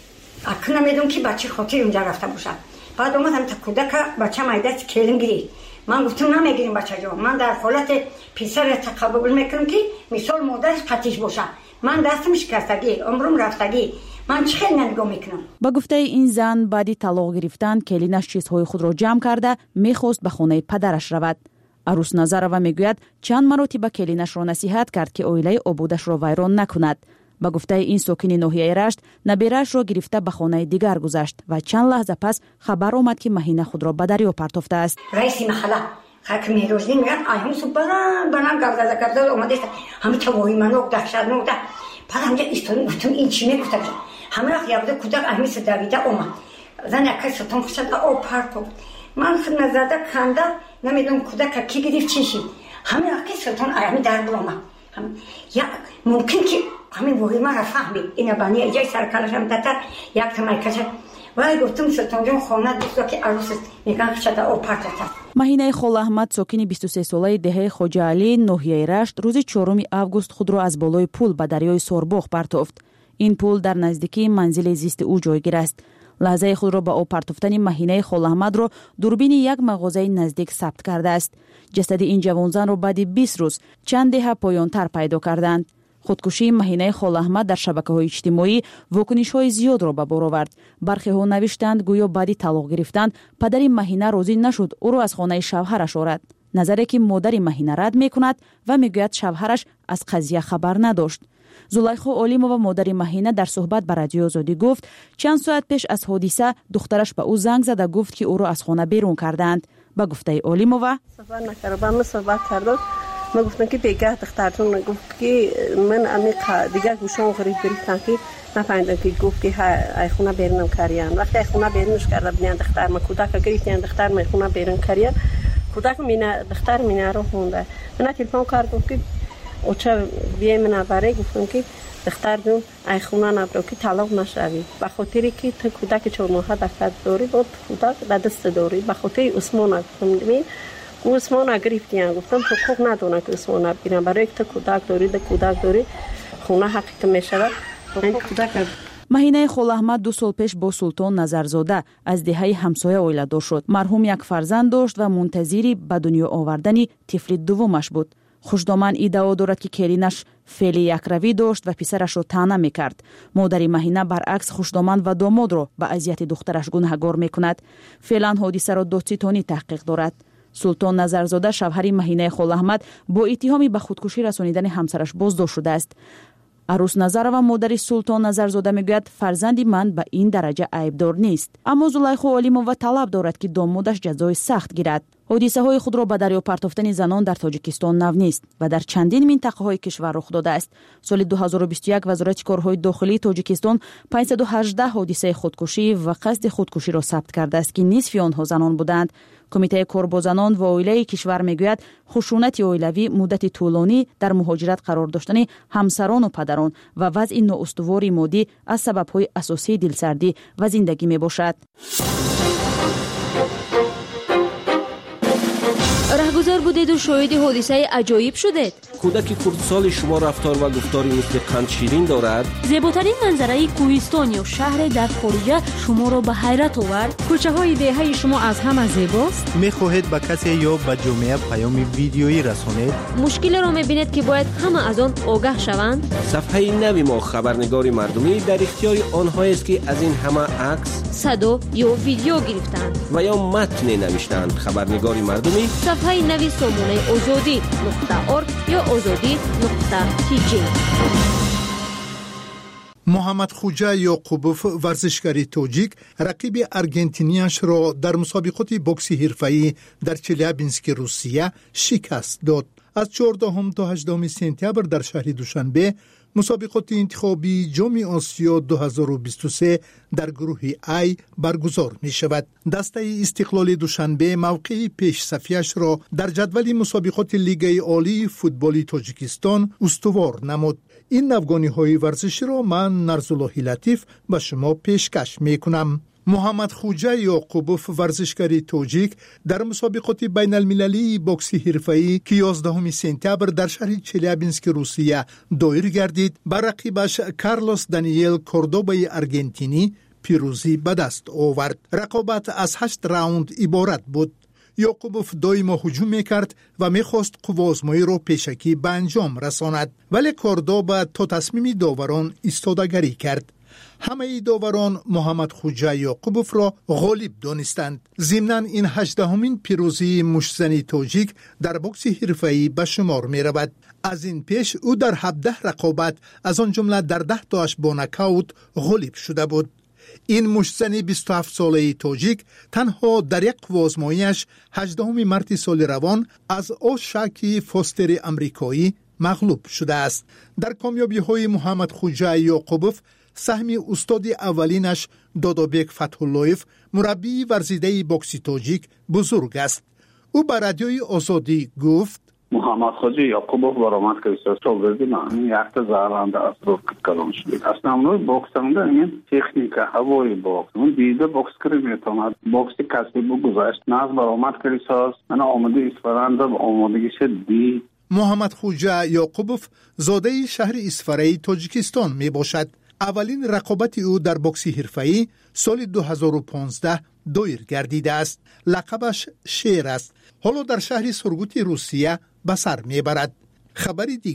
اکنه میدونم که بچه خاطر اونجا رفته باشه. بعد اومدم تا کودک بچه مایدست کلین گیرید. من گفتم نمیگیریم بچه جا، من در حالت پسر تقبل میکنم که مثال مادرش قطیش باشه. من دستم شکستگی، عمرم رفتگی، من چه خیلی نگاه میکنم. با گفته این زن بعدی طلاق گرفتن کلینش چیزهای خود را جمع کرده میخواست به خانه پدرش رود. عروس نظر و میگوید چند مرتبه کلینش را نصیحت کرد که عائله آبادش را ویران نکند. با گفته این ساکن ناحیه رشت نبیرش را گرفته به خانه دیگر گذشت و چند لحظه پس خبر آمد که مهینه خود را به دریا پرتافته است. رئیس محله حاکم روزی میگن آیم سو بران بران گردازه گردازه اومده است، همه توایی منو دهشت نوده. بعد همجا استون گفتم این چی میگفته؟ همه وقت یابده کودک اهمی سداویده اومد. زن یکی ستون خشده او پرتو. من خدمت زده کنده نمیدونم کودک کی گرفت چی شد. همه وقت ستون اهمی در برآمد. یا ممکن که همین وحی ما را فهمید اینا بانی ایجای سرکارش هم دادر یک تمای کشه ولی گفتم سلطان جان خانه دوستا که عروس میگن خشده او پرتت. مهینه خال احمد ساکن بیست و سه ساله دهه خواجه علی ناحیه رشت روز چهارم آگوست خود را از بالای پل به دریای سورباغ پرتافت. این پل در نزدیکی منزل زیست او جایگیر است. لحظه خود را با او پرتافتن مهینه خال احمد را دوربین یک مغازه نزدیک ثبت کرده است. جسد این جوان زن را بعد بیست روز چند دهه پایانتر پیدا کردند. خودکشی مهینه خال احمد در شبکه‌های اجتماعی واکنش‌های زیاد را به بار آورد. برخی‌ها نوشتند گویا بعد طلاق گرفتن پدر مهینه راضی نشد او را از خانه شوهرش آورد. نظری که مادر مهینه رد می‌کند و می‌گوید شوهرش از قضیه خبر نداشت. زلیخا علیمووا مادر مهینه در صحبت با رادیو آزادی گفت چند ساعت پیش از حادثه دخترش به او زنگ زد و گفت که او را از خانه بیرون کردند. با گفته علیمووا صحبت نکرد با من صحبت کرد. من گفتم که بگه دخترتون گفت که من عمیق دیگه گوشم غریب گرفتم که نفهمیدم که گفت که ای خونه بیرونم کردن. وقتی ای خونه بیرونش کرده بودن دختر ما کودک گرفتن دختر ما خونه بیرون کردن. کودک مینا دختر مینا رو خونده. من تلفن کردم که اوچه بیای من برای گفتم که دختر جون ای خونه نبرو که طلاق نشوی به خاطری که تو کودک چهار ماهه دختر داری بود کودک در دست داری به خاطر عثمان گفتم ببین عثمان گرفتیان گفتم تو حقوق ندونه که عثمان بگیرن برای که تو کودک داری ده کودک داری خونه حقیقت میشه این کودک. مهینه خال احمد دو سال پیش با سلطان نظرزاده از دهه همسایه اویله‌دار شد. مرحوم یک فرزند داشت و منتظری به دنیا آوردن طفل دومش بود. خوشدامن ادعا دارد که کلینش فعل یک روی داشت و پسرش را طعنه میکرد. مادر مهینه برعکس خوشدامن و داماد را به اذیت دخترش گناهکار میکند. فعلا حادثه را دادستانی تحقیق دارد. سلطان نظرزاده شوهر مهینه خال احمد با اتهامی به خودکشی رسانیدن همسرش بازداشت شده است. عروس نظرова مادر سلطان نظرزاده میگوید فرزندی من به این درجه عیبدار نیست، اما زلیخا علیمووا طلب دارد که دامادش جزای سخت گیرد. حادثه های خود را به دریا پرتافتن زنان در تاجیکستان نو نیست و در چندین منطقه های کشور رخ داده است. سال دو هزار و بیست و یک وزارت کارهای داخلی تاجیکستان پانصد و هجده حادثه خودکشی و قصد خودکشی را ثبت کرده است که نصف آنها زنان بودند. کمیته کار با زنان و عائله کشور میگوید خشونت عائلوی مدت طولانی در مهاجرت قرار داشتن همسران و پدران و وضع نااستوار مادی از سبب‌های اساسی دلسردی و زندگی میباشد. رهگذر بودید و شاهد حادثه عجایب شدید. کودک خردسال شما رفتار و گفتاری مثل قند شیرین دارد. زیباترین منظره کوهستان یا شهر در خارجه شما را به حیرت آورد. کوچه های دهه شما از همه زیباست. میخواهید به کسی یا به جامعه پیام ویدیویی رسانید؟ مشکل را میبینید که باید همه از آن آگاه شوند. صفحه نوی ما خبرنگار مردمی در اختیار آنها است که از این همه عکس، صدا یا ویدیو گرفتند و یا متن نوشتند. خبرنگار مردمی صفحه نوی سامانه آزادی نقطه ارگ یا آزادی نقطه تی جی. محمد خوجه یعقوبوف ورزشکار تاجیک رقیب ارژنتینیش را در مسابقات بوکسی حرفه‌ای در چلیابینسک روسیه شکست داد. از چهاردهم تا هجدهم سپتامبر در شهر دوشنبه مسابقات انتخابی جام آسیا دو هزار و بیست و سه در گروه ای برگزار می شود. دسته استقلال دوشنبه موقع پیش صفیش را در جدول مسابقات لیگ عالی فوتبال تاجیکستان استوار نمود. این نوگانی های ورزشی را من نرزالله لطیف به شما پیشکش می کنم. محمد خوجه یعقوبوف ورزشکار تاجیک در مسابقات بین المللی بوکسی حرفه‌ای که یازدهم سپتامبر در شهر چلیابینسک روسیه دایر گردید بر رقیبش کارلوس دانیل کوردوبای ارژنتینی پیروزی به دست آورد. رقابت از هشت راوند عبارت بود. یعقوبوف دائما هجوم میکرد و میخواست قوازمایی را پیشکی به انجام رساند، ولی کوردوبا تا تصمیم داوران ایستادگی کرد. همه داوران محمد خوجه یعقوبوف را غالب دانستند. ضمناً این هجدهمین پیروزی مشتزنی تاجیک در بوکس حرفه‌ای به شمار می رود. از این پیش او در هفده رقابت از آن جمله در ده تاش با نکاوت غالب شده بود. این مشتزنی بیست و هفت ساله تاجیک تنها در یک قوازماییش هجدهم مارس سال روان از اوشاکی فوستر امریکایی مغلوب شده است. در کامیابی های محمد خوجه یعقوبوف سهم استاد اولینش دادابک فتح‌اللهیف مربی ورزیده بوکسی تاجیک بزرگ است. او به رادیوی آزادی گفت محمد خوجه یعقوبوف برآمد که شاگردی من یک تا زارنده از رو کلان شد. اصلا نوع بوکسنده این تکنیک هوای بوکس اون دیده بوکس کری میتواند بوکسی کسی بگذاشت ناز برآمد که ساز من آماده اسفرانده و آمادگیش دی. محمد خوجه یعقوبوف زاده شهر اسفرایی تاجیکستان می باشد. اولین رقابت او در بوکسی حرفه‌ای سال دو هزار و پانزده دایر گردیده است. لقبش شیر است. حالا در شهر سورگوت روسیه به سر میبرد. خبری دیگر،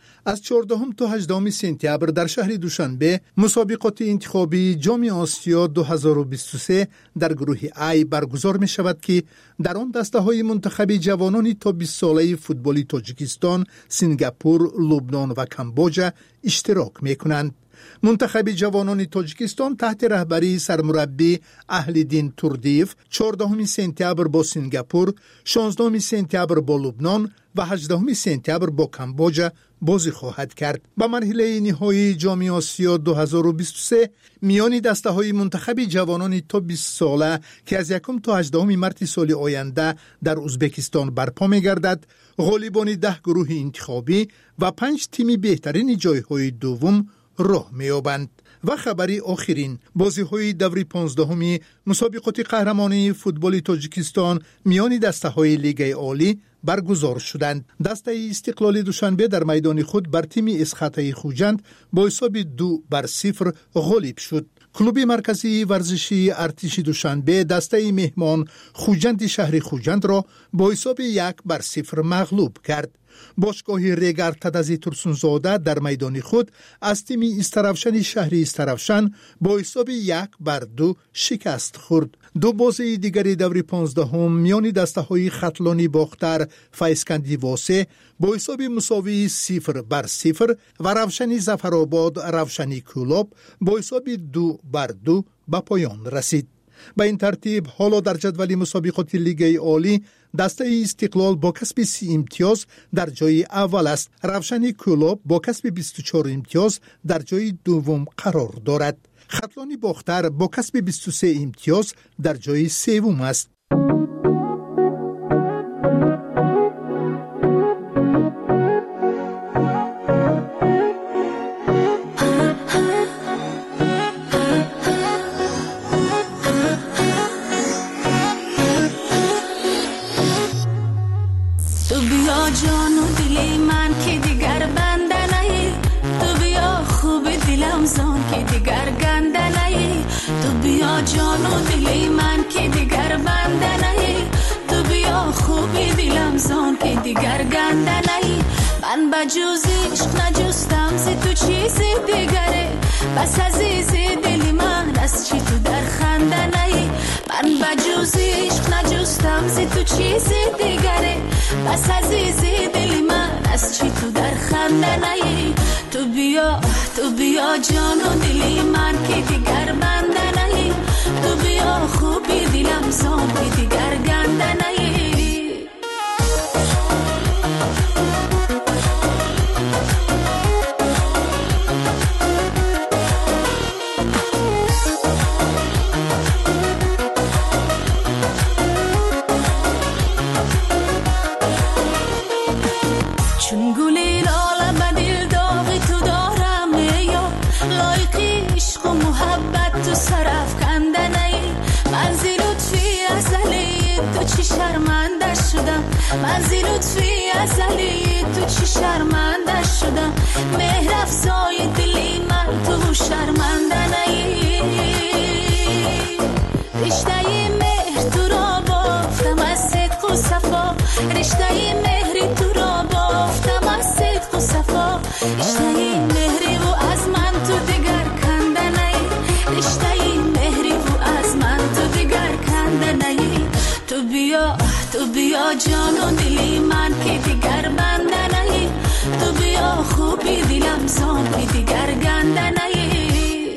از چهاردهم تا هجدهم سپتامبر در شهر دوشنبه مسابقات انتخابی جام آسیا دو هزار و بیست و سه در گروه ای برگزار می شود که در آن دسته های منتخب جوانان تا بیست ساله فوتبال تاجیکستان، سنگاپور، لبنان و کامبوجا اشتراک می کنند. منتخب جوانان تاجیکستان تحت رهبری سرمربی اهل‌دین توردیف چهاردهم سپتامبر با سنگاپور، شانزدهم سپتامبر با لبنان و هجدهم سپتامبر با کامبوجا بازی خواهد کرد. به مرحله نهایی جام آسیا دو هزار و بیست و سه میان دسته های منتخب جوانان تا بیست ساله که از یکم تا هجدهم مارس سال آینده در ازبکستان برپا می گردد، غالبان ده گروه انتخابی و پنج تیم بهترین جای های دوم راه می‌یابند. و خبری آخرین، بازی های دوری پانزدهمی مسابقات قهرمانی فوتبال تاجیکستان میان دسته های لیگ عالی برگزار شدند. دسته استقلال دوشنبه در میدان خود بر تیم اسخطه خوجند با حساب دو بر صفر غالب شد. کلوب مرکزی ورزشی ارتش دوشنبه دسته مهمان خوجند شهر خوجند را با حساب یک بر صفر مغلوب کرد. باشگاه ریگر تدزی ترسونزاده در میدان خود از تیم استرافشن شهری استرافشن با حساب یک بر دو شکست خورد. دو بازی دیگری دوری پانزدهم میان دسته های خطلانی باختر فیسکندی واسه با حساب مساوی صفر بر صفر و روشنی زفرآباد روشنی کولاب با حساب دو بر دو به پایان رسید. به این ترتیب حالا در جدول مسابقات لیگ عالی دسته استقلال با کسب سی امتیاز در جای اول است. روشنی کولاب با کسب بیست و چهار امتیاز در جای دوم قرار دارد. خطلانی باختر با کسب بیست و سه امتیاز در جای سوم است. جان و دلی من که دیگر بنده نهی، تو بیا خوبی دلم زان که دیگر گنده نهی. من بجوز عشق نجستم زی تو چیزی دیگره، بس عزیزی دلی من از چی تو در خنده نهی. من بجوز عشق نجستم زی تو چیزی دیگره، بس عزیزی دلی من از چی تو در خنده نهی. تو بیا تو بیا جان و دلی من که دیگر بنده نهی، تو بیا خوبی دلم زان که دیگر گنده نهی. چون گلی لاله به دل داغی تو دارم یا لایقی عشق و محبت تو سرف کنده نهی. من زی لطفی ازلی تو چی شرمنده شدم، من زی لطفی ازلی تو چی شرمنده شدم. مهر افزای دلی من تو شرمنده نهی. رشته مهر تو را بافتم از صدق و صفا، رشته مهری تو را بافتم از صدق و صفا. رشته مهری و از من تو دیگر کنده نهی، رشته مهری و از من تو دیگر کنده نهی. تو بیا تو بیا جان و دلی من که دیگر بنده نهی، تو بیا خوبی دلم زان که دیگر گنده نهی.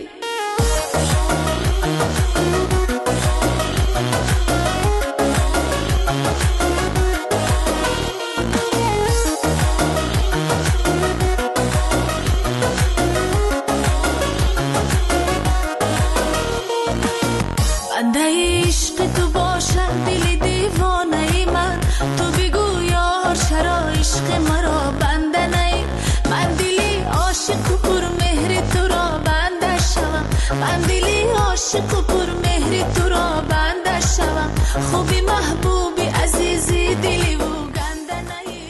بنده عشق تو باشد دل دیوانه ای من، تو بگو یار چرا عشق مرا بنده نهی. من دلی عاشق و پر مهر تو را بنده شوم، من دلی عاشق و پر مهر تو را بنده شوم. خوبی محبوبی عزیزی دلی و گنده نهی.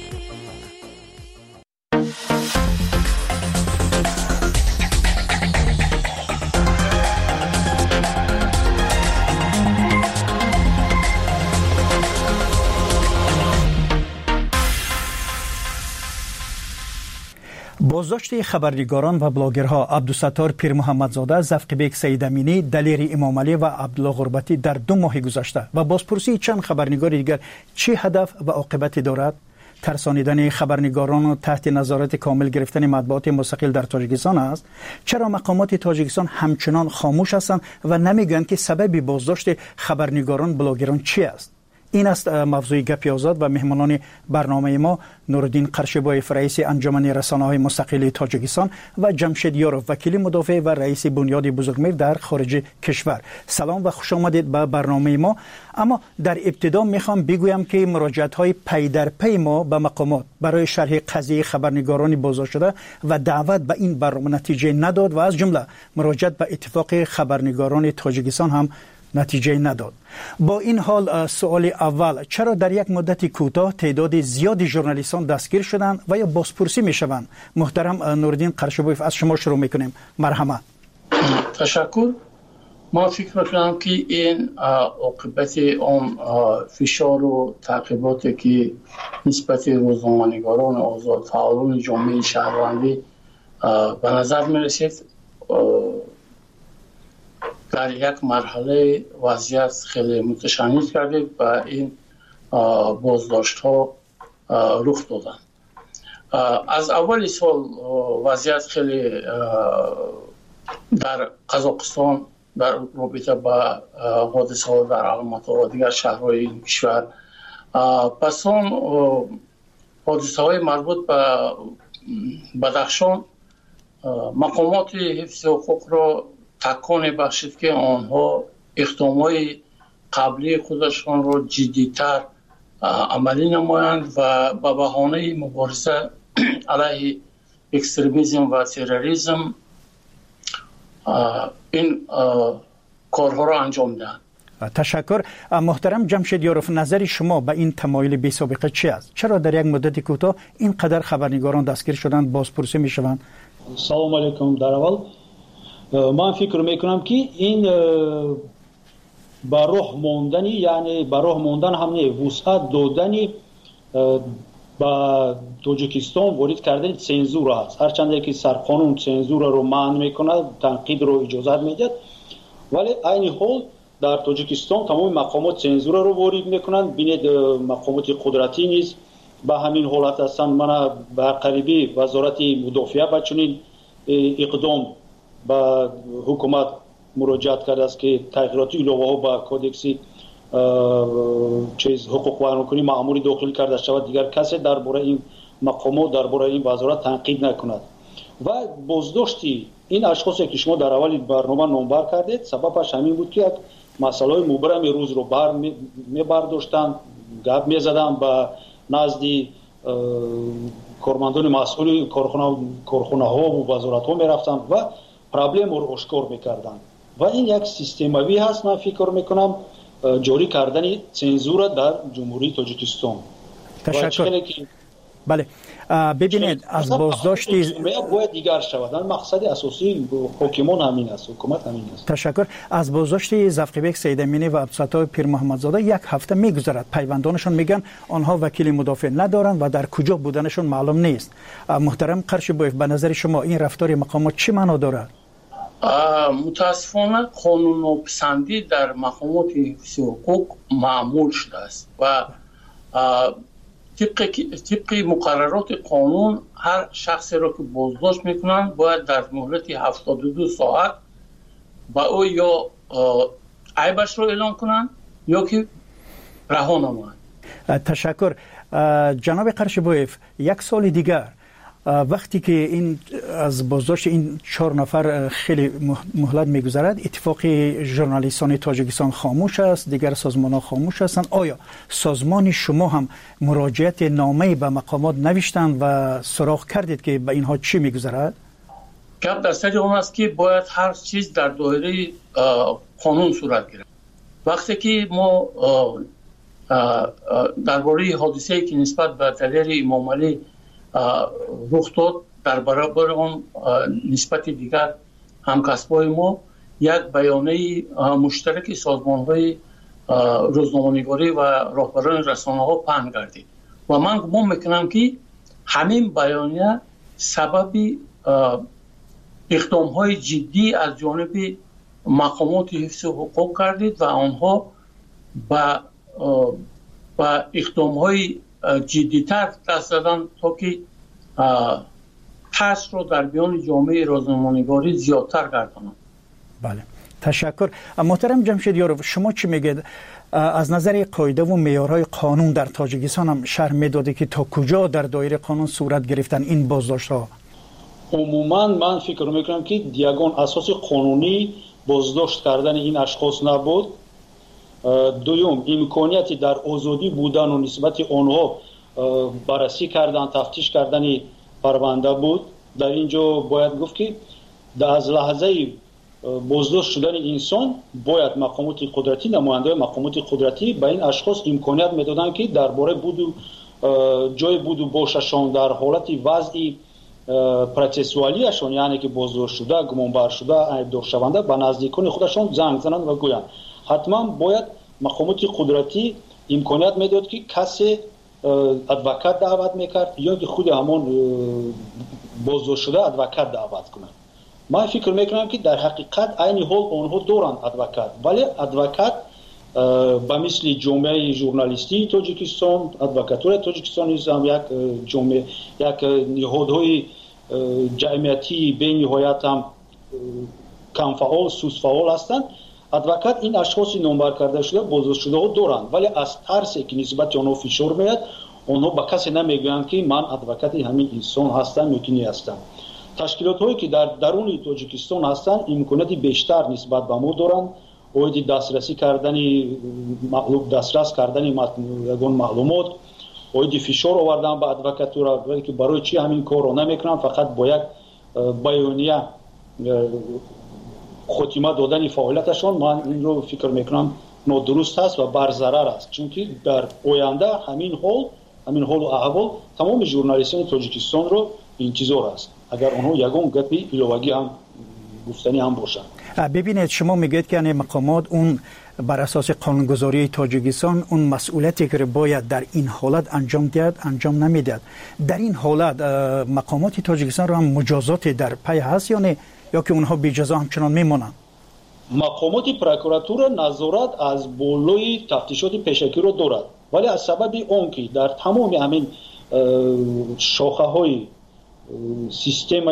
بازداشت خبرنگاران و بلاگرها عبدالستار پیر محمدزاده، زفقبیک سید امینی، دلیر امام علی و عبدالله غربتی در دو ماه گذشته و بازپرسی چند خبرنگار دیگر چه هدف و عاقبتی دارد؟ ترسانیدن خبرنگاران و تحت نظارت کامل گرفتن مطبوعات مستقل در تاجیکستان است. چرا مقامات تاجیکستان همچنان خاموش هستند و نمیگویند که سبب بازداشت خبرنگاران بلاگران چی است؟ این است موضوع گپی آزاد و مهمانان برنامه ما نورالدین قرشبایف، رئیس انجمن رسانه‌های مستقل تاجیکستان و جمشید یاروف، وکیل مدافع و رئیس بنیاد بزرگمیر در خارج کشور. سلام و خوش آمدید به برنامه ما. اما در ابتدا میخوام بگویم که مراجعت‌های پی در پی ما به مقامات برای شرح قضیه خبرنگاران بازداشت شده و دعوت به این برنامه نتیجه نداد و از جمله مراجعت به اتفاق خبرنگاران تاجیکستان هم نتیجه نداد. با این حال سوال اول، چرا در یک مدت کوتاه تعداد زیادی ژورنالیستان دستگیر شدند و یا بازپرسی میشوند؟ محترم نورالدین قرشبایف، از شما شروع میکنیم. مرحمت. تشکر. ما فکر میکنم که این عاقبت اون فشار و تعقیباتی که نسبت روزنامه‌نگاران آزاد، فعالان جامعه شهروندی به نظر میرسید در یک مرحله وضعیت خیلی متشنج کرده و این بازداشت ها رخ دادن. از اول سال وضعیت خیلی در قزاقستان در رابطه با حادثه ها در الماتا و دیگر شهرهای این کشور، پس اون حادثه های مربوط به بدخشان مقامات حفظ حقوق را تکان بخشید که آنها اقدامات قبلی خودشان را جدی‌تر عملی نمایند و به بهانه مبارزه علیه اکستریمیسم و تروریسم این کارها را انجام دهند. تشکر. محترم جمشید یاروف، نظر شما به این تمایل بی سابقه چی است؟ چرا در یک مدت کوتاه اینقدر خبرنگاران دستگیر شدند، بازپرسی میشوند؟ سلام علیکم. در اول من فکر میکنم که این با راه موندنی، یعنی با راه موندن هم نه، وسعت دادنی با تاجیکستان وارد کردن سنزور است. هرچند که سرقانون سنزور رو منع میکنه، تنقید رو اجازه میده، ولی این حال در تاجیکستان تمام مقامات سنزور رو وارد میکنن. بینید مقامات قدرتی نیز به همین حالت هستند. من به قریبی وزارت مدافعه با چنین اقدام با حکومت مراجعت کرده است که تغییرات علاوه ها با کودکس چیز حقوق بیانکنی مأموری داخل کرده شود، دیگر کسی درباره این مقامات درباره این وزارت تنقید نکند. و بازداشتی این اشخاصی که شما در اول برنامه نامبر کردید سببش همین بود که یک مسئله مبرم روز رو بر میبرداشتن، گپ میزدن با نزدی کارمندان مسئول کارخانه ها و وزارت ها میرفتن و پرابلم رو آشکار میکردن و این یک سیستموی هست. من فکر میکنم جاری کردن سنزور در جمهوری تاجیکستان. تشکر. بله ببینید از بازداشتی باید دیگر شود. مقصد اساسی حکومت همین است، حکومت همین است. تشکر. از بازداشت زفقبیک سید امینی و عبدالستار پیر محمدزاده یک هفته میگذرد. پیوندانشون میگن آنها وکیل مدافع ندارند و در کجا بودنشون معلوم نیست. محترم قرشبایف، به نظر شما این رفتار مقامات چی معنا دارد؟ متاسفانه قانون ناپسندی در مقامات حفظ حقوق معمول شده است و طبق طبق مقررات قانون هر شخصی را که بازداشت میکنن باید در مهلت هفتاد و دو ساعت با او یا عیبش رو اعلام کنن یا که رها نمایند. تشکر. جناب قرشبایف، یک سال دیگر وقتی که این از بازداشت این چهار نفر خیلی مهلت میگذرد، اتفاق ژورنالیستان تاجیکستان خاموش است، دیگر سازمان ها خاموش هستند. آیا سازمان شما هم مراجعت نامه به مقامات نوشتند و سراغ کردید که به اینها چی میگذرد؟ گپ در سر اون است که باید هر چیز در دایره قانون صورت گیرد. وقتی که ما درباره حادثه‌ای که نسبت به دلیر امام علی رخ داد در برابر آن نسبت دیگر همکسبای ما یک بیانیه مشترک سازمان‌های روزنامه‌نگاری و راهبران رسانه‌ها پهن گردید و من گمان میکنم که همین بیانیه سبب اقدام های جدی از جانب مقامات حفظ حقوق کردید و آنها با با اقدام های جدیتر دست دادن تا که ترس رو در میان جامعه روزنامه‌نگاری زیادتر گردانند. بله، تشکر. محترم جمشیدیارov، شما چی میگید؟ از نظر قاعده و معیارهای قانون در تاجیکستان هم شرح میداده که تا کجا در دایره قانون صورت گرفتن این بازداشت‌ها؟ عموما من فکر میکنم که یگان اساس قانونی بازداشت کردن این اشخاص نبود. دوم، امکانیتی در آزادی بودن و نسبت آنها بررسی کردن، تفتیش کردن پرونده بود. در اینجا باید گفت که از لحظه بازداشت شدن انسان باید مقامات قدرتی، نماینده مقامات قدرتی به این اشخاص امکانیت میدادن که درباره بود و جای بود و باششان در حالت وضعی پروسسوالیشون، یعنی که بازداشت شده، گمانبر شده، ایبدار شونده، به نزدیکان خودشان زنگ زنند و گویند. حتما باید مقامات قدرتی امکانیت میداد که کسی ادوکات دعوت میکرد یا که خود همون بازداشت شده ادوکات دعوت کنند. من فکر میکنم که در حقیقت عین حال آنها دارند ادوکات، ولی ادوکات به مثل جامعه ژورنالیستی تاجیکستان، ادوکاتور تاجیکستان هم یک جامعه، یک نهادهای جمعیتی به نهایت هم کم فعال، سوس فعال هستند. ادوکات این اشخاص نامبر کرده شده بازداشت شده ها دارند، ولی از ترسی که نسبت آنها فشار میاد، آنها به کسی نمیگویند که من ادوکات همین انسان هستم یا که نیستم. تشکیلات هایی که در درون تاجیکستان هستند امکانات بیشتر نسبت به ما دارند. اوید دسترسی کردن معلوم دسترس کردن یگان معلومات، اوید فشار آوردن به ادوکاتورا، ولی که برای چی همین کار رو نمیکنن؟ فقط با یک بیانیه خاتمه دادن فعالیتشان. من این رو فکر میکنم نادرست است و بر ضرر است، چون که در آینده همین حال همین حال و احوال تمام ژورنالیستان تاجیکستان رو انتظار است اگر اونها یگان گپی ایلواگی هم گفتنی هم باشند. ببینید، شما میگید که یعنی مقامات اون بر اساس قانونگذاری تاجیکستان اون مسئولیتی که باید در این حالت انجام دهد انجام نمیدهد. در این حالت مقامات تاجیکستان رو هم مجازات در پی هست یا نه، یا که اونها بی جزا همچنان میمونن؟ مقامات پروکراتور نظارت از بالای تفتیشات پیشکی رو دارد، ولی از سبب اون که در تمام همین شاخه های سیستم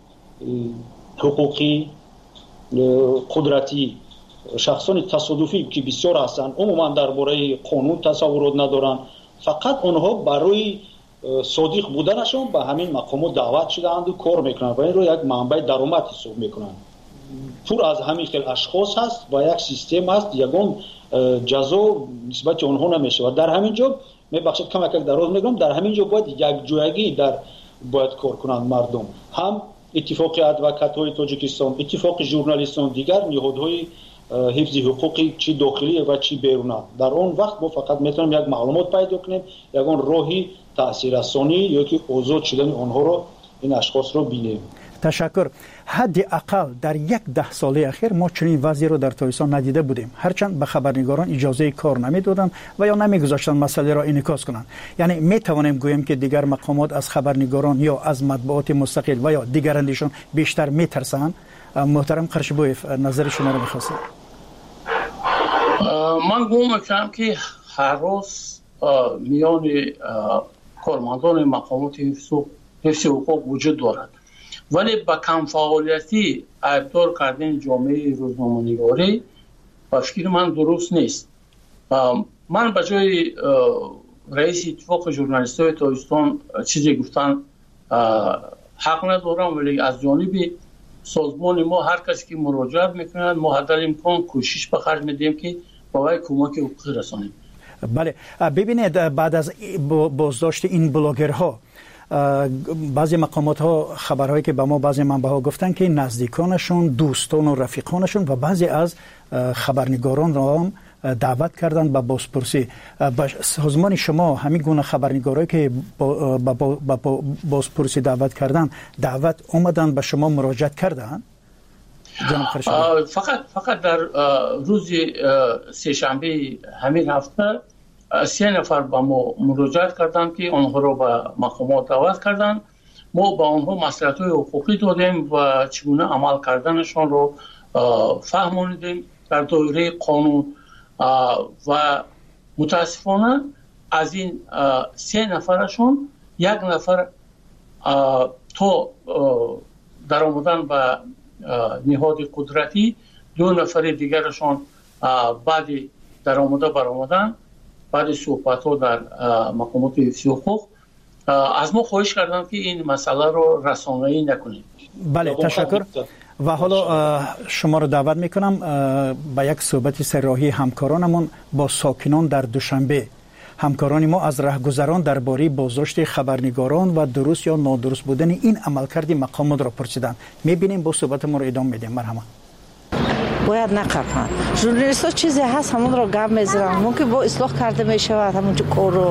حقوقی قدرتی شخصان تصادفی که بسیار هستند، عموما درباره قانون تصورات ندارند، فقط آنها برای صادق بودنشان به همین مقامات دعوت شدند و کار میکنند و این رو یک منبع درآمد حساب میکنند. پر از همین خیل اشخاص هست و یک سیستم هست، یگان جزا نسبت آنها نمیشه. و در همین جا میبخشید کم کم دراز میگم، در همین جا باید یک جایگی در باید کار کنند مردم، هم اتفاق ادوکات‌های تاجیکستان، اتفاق ژورنالیستان، دیگر نهادهای حفظ حقوقی چی داخلی و چی بیرونی. در اون وقت ما فقط میتونیم یک معلومات پیدا کنیم، یگان راهی تاثیررسانی یا که آزاد شدن آنها رو این اشخاص رو بینیم. تشکر. حداقل در یک ده ساله اخیر ما چنین وضعی رو در تاجیکستان ندیده بودیم، هرچند به خبرنگاران اجازه کار نمیدادند و یا نمیگذاشتن مسئله را انعکاس کنند. یعنی می توانیم گوییم که دیگر مقامات از خبرنگاران یا از مطبوعات مستقل و یا دیگر اندیشان بیشتر میترسند. محترم قرشبویف، نظر شما رو میخواستم. من گمان میکنم که هر روز میان کارمندان مقامات حفظ حقوق وجود دارد، ولی با کم فعالیتی ایبدار کردن جامعه روزنامه‌نگاری با فکر من درست نیست. من به جای رئیس اتفاق ژورنالیست‌های تاجیکستان چیزی گفتن حق ندارم، ولی از جانب سازمان ما هر کسی که مراجعه میکنند ما حد امکان کوشش به خرج میدیم که برای کمک حقوقی رسانیم. بله، ببینید بعد از بازداشت این بلاگرها بعضی مقامات ها خبرهایی که به ما بعضی منبع ها گفتن که نزدیکانشون، دوستان و رفیقانشون و بعضی از خبرنگاران را هم دعوت کردن به بازپرسی. به سازمان شما همین گونه خبرنگارایی که با, با, با, با بازپرسی دعوت کردن دعوت اومدن به شما مراجعت کردن؟ فقط فقط در روز سه شنبه همین هفته سه نفر با ما مراجعت کردند که آنها را به مقامات دعوت کردند ما با آنها مصلحت‌های حقوقی دادیم و چگونه عمل کردنشان رو فهموندیم در دایره قانون و متاسفانه از این سه نفرشون یک نفر تو در آمدن به نهاد قدرتی، دو نفر دیگرشان بعد در آمده بر آمدن بعد صحبت ها در مقامات حفظی حقوق از ما خواهش کردن که این مسئله رو رسانه‌ای نکنیم. بله تشکر. و حالا شما رو دعوت میکنم به یک صحبت سراحی همکارانمون با ساکنان در دوشنبه. همکاران ما از رهگذران درباره بازداشت خبرنگاران و درست یا نادرست بودن این عملکرد مقامات را پرسیدند. میبینیم با صحبت ما رو ادامه میدیم. مرحبا. باید نقفن. ژورنالیست ها چیزی هست همون رو گپ میزنن، ممکن با اصلاح کرده میشود همون کار رو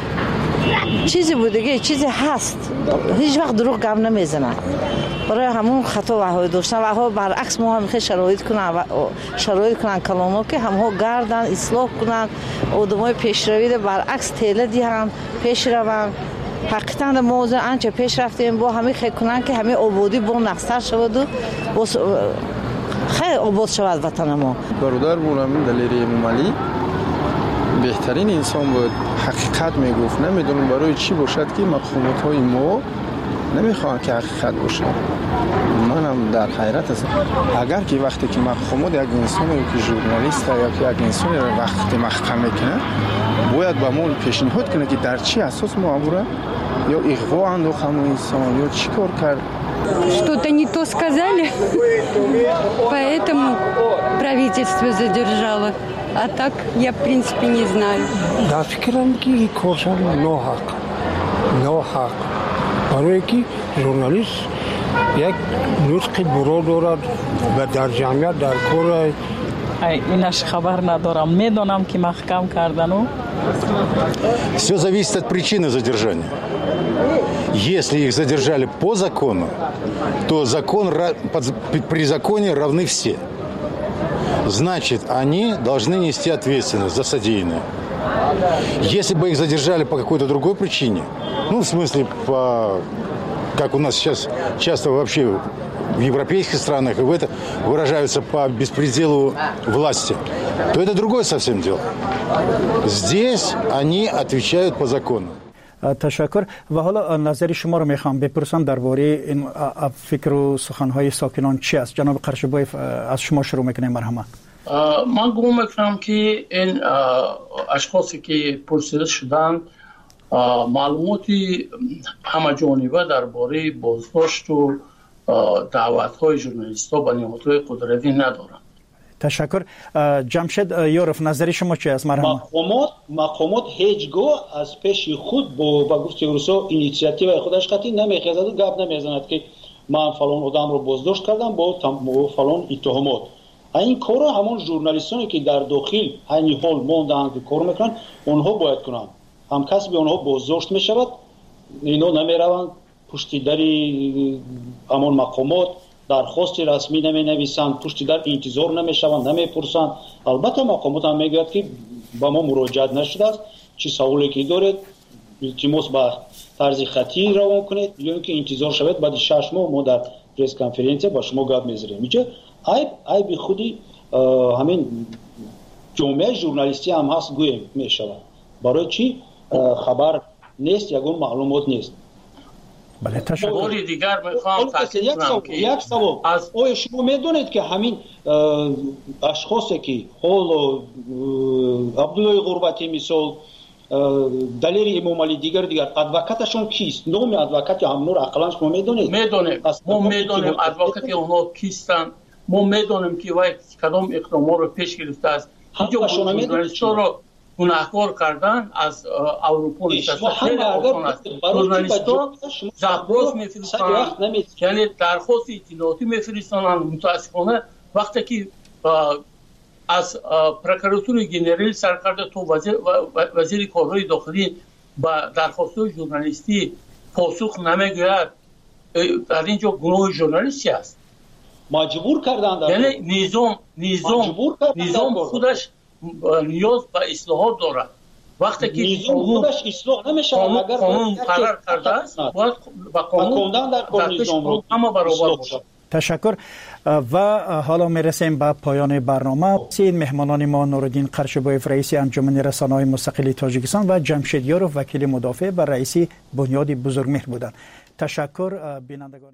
چیزی بوده چیزی هست، هیچ وقت دروغ گپ نمیزنن. برای همون خطا وهای داشتن و ها برعکس ما هم خیلی شرایط کنن و شرایط کنن کلانو که هم ها گردن اصلاح کنن آدمای پیشروی برعکس تیله دی هم پیش روان. حقیقتا ما انچه پیش رفتیم با همه خیلی کنن که همه آبادی با نقصر شود و خیلی آباد شود وطن ما. برادر بونم دلیری ممالی بهترین انسان بود، حقیقت میگفت. نمیدونم برای چی باشد که مقامات های ما نمیخوان که حقیقت باشه. منم در حیرت هستم. اگر که وقتی که مقامات یک انسانی که ژورنالیست یا که یک انسانی رو وقتی محکمه کنه باید با ما پیشنهاد کنه که در چی اساس معامله یا اغوا انداخت همون انسان یا چی کار کرد. Что-то не то сказали, поэтому правительство задержало. А так я, в принципе, не знаю. Да, фикрам ки коршан ноҳақ. Ноҳақ. барое ки журналист як нутқи буро дорад ва дар ҷамъият дар кор инаш хабар надорам. Медонам ки маҳкам кардану. Все зависит от причины задержания. Если их задержали по закону, то закон, при законе равны все. Значит, они должны нести ответственность за содеянное. Если бы их задержали по какой-то другой причине, ну, в смысле, по, как у нас сейчас часто вообще в европейских странах и в это выражаются по беспределу власти, то это другое совсем дело. Здесь они отвечают по закону. تشکر. و حالا نظر شما رو میخوام بپرسم درباره این فکر و سخنهای ساکنان چی است؟ جناب قرشبایف از شما شروع میکنیم. مرحبا. من گمان میکنم که این اشخاصی که پرسیده شدن معلوماتی همه جانبه درباره بازداشت و دعوت‌های ژورنالیست‌ها به نهادهای قدرتی ندارند. تشکر. جمشید یورف نظر شما چی است؟ مرحبا. مقامات مقامات هیچگاه از پیش خود با با گفته روسا اینیشیاتیو خودش قطعی نمیخواد و گپ نمیزند که من فلان آدم رو بازداشت کردم با فلان اتهامات. این کارو همون ژورنالیستانی که در داخل همین حال موندن که کار میکنن اونها باید کنن. هم کسی به اونها بازداشت میشود، اینا نمیروند پشت دری همون مقامات درخواست رسمی نمی نویسند، پشت در انتظار نمیشوند، نمیپرسند. البته مقامات هم میگوید که با ما مراجعت نشده است، چی سوالی که دارید التماس با طرز خطی روان کنید یا اینکه انتظار شود بعد شش ماه ما در پرس کنفرانس با شما گپ میذاریم. اینجا عیب عیب خودی همین جامعه ژورنالیستی هم هست گویم میشود. برای چی خبر نیست، یگون معلومات نیست. بله تشکر. باری دیگر میخوام تاکید کنم که یک سوال از آیا شما میدونید که همین اشخاصی که حال عبدالله غربتی مثال دلیری امامعلی دیگر دیگر ادوکاتشون کیست؟ نام ادوکات هم نور اقلا شما میدونید؟ میدونیم. ما میدونیم ادوکات اونها کیستن. ما میدونیم که وای کدام اقدامات رو پیش گرفته است. اینجا ژورنالیست‌ها رو گناهکار کردن از اروپا نشسته. خیلی آسان است. ژورنالیست‌ها زبراس میفرستند، یعنی درخواست اطلاعاتی میفرستند. متاسفانه وقتی که از پروکراتور جنرال سرکرده تو وزیر, وزیر کارهای داخلی با درخواست ژورنالیستی پاسخ نمیگوید، در اینجا گناه ژورنالیستی است. مجبور کردند. یعنی نظام نظام نظام خودش نیاز به اصلاحات دارد. وقتی که نظام خودش اصلاح نمیشه اگر قانون قرار کرده است باید با قانون در کل نظام رو اما برابر باشه. تشکر. و حالا میرسیم به پایان برنامه. سید مهمانان ما نورالدین قرشبایف رئیس انجمن رسانه‌های مستقل تاجیکستان و جمشید یاروف وکیل مدافع بر رئیسی بنیاد بزرگمهر بودند. تشکر بینندگان.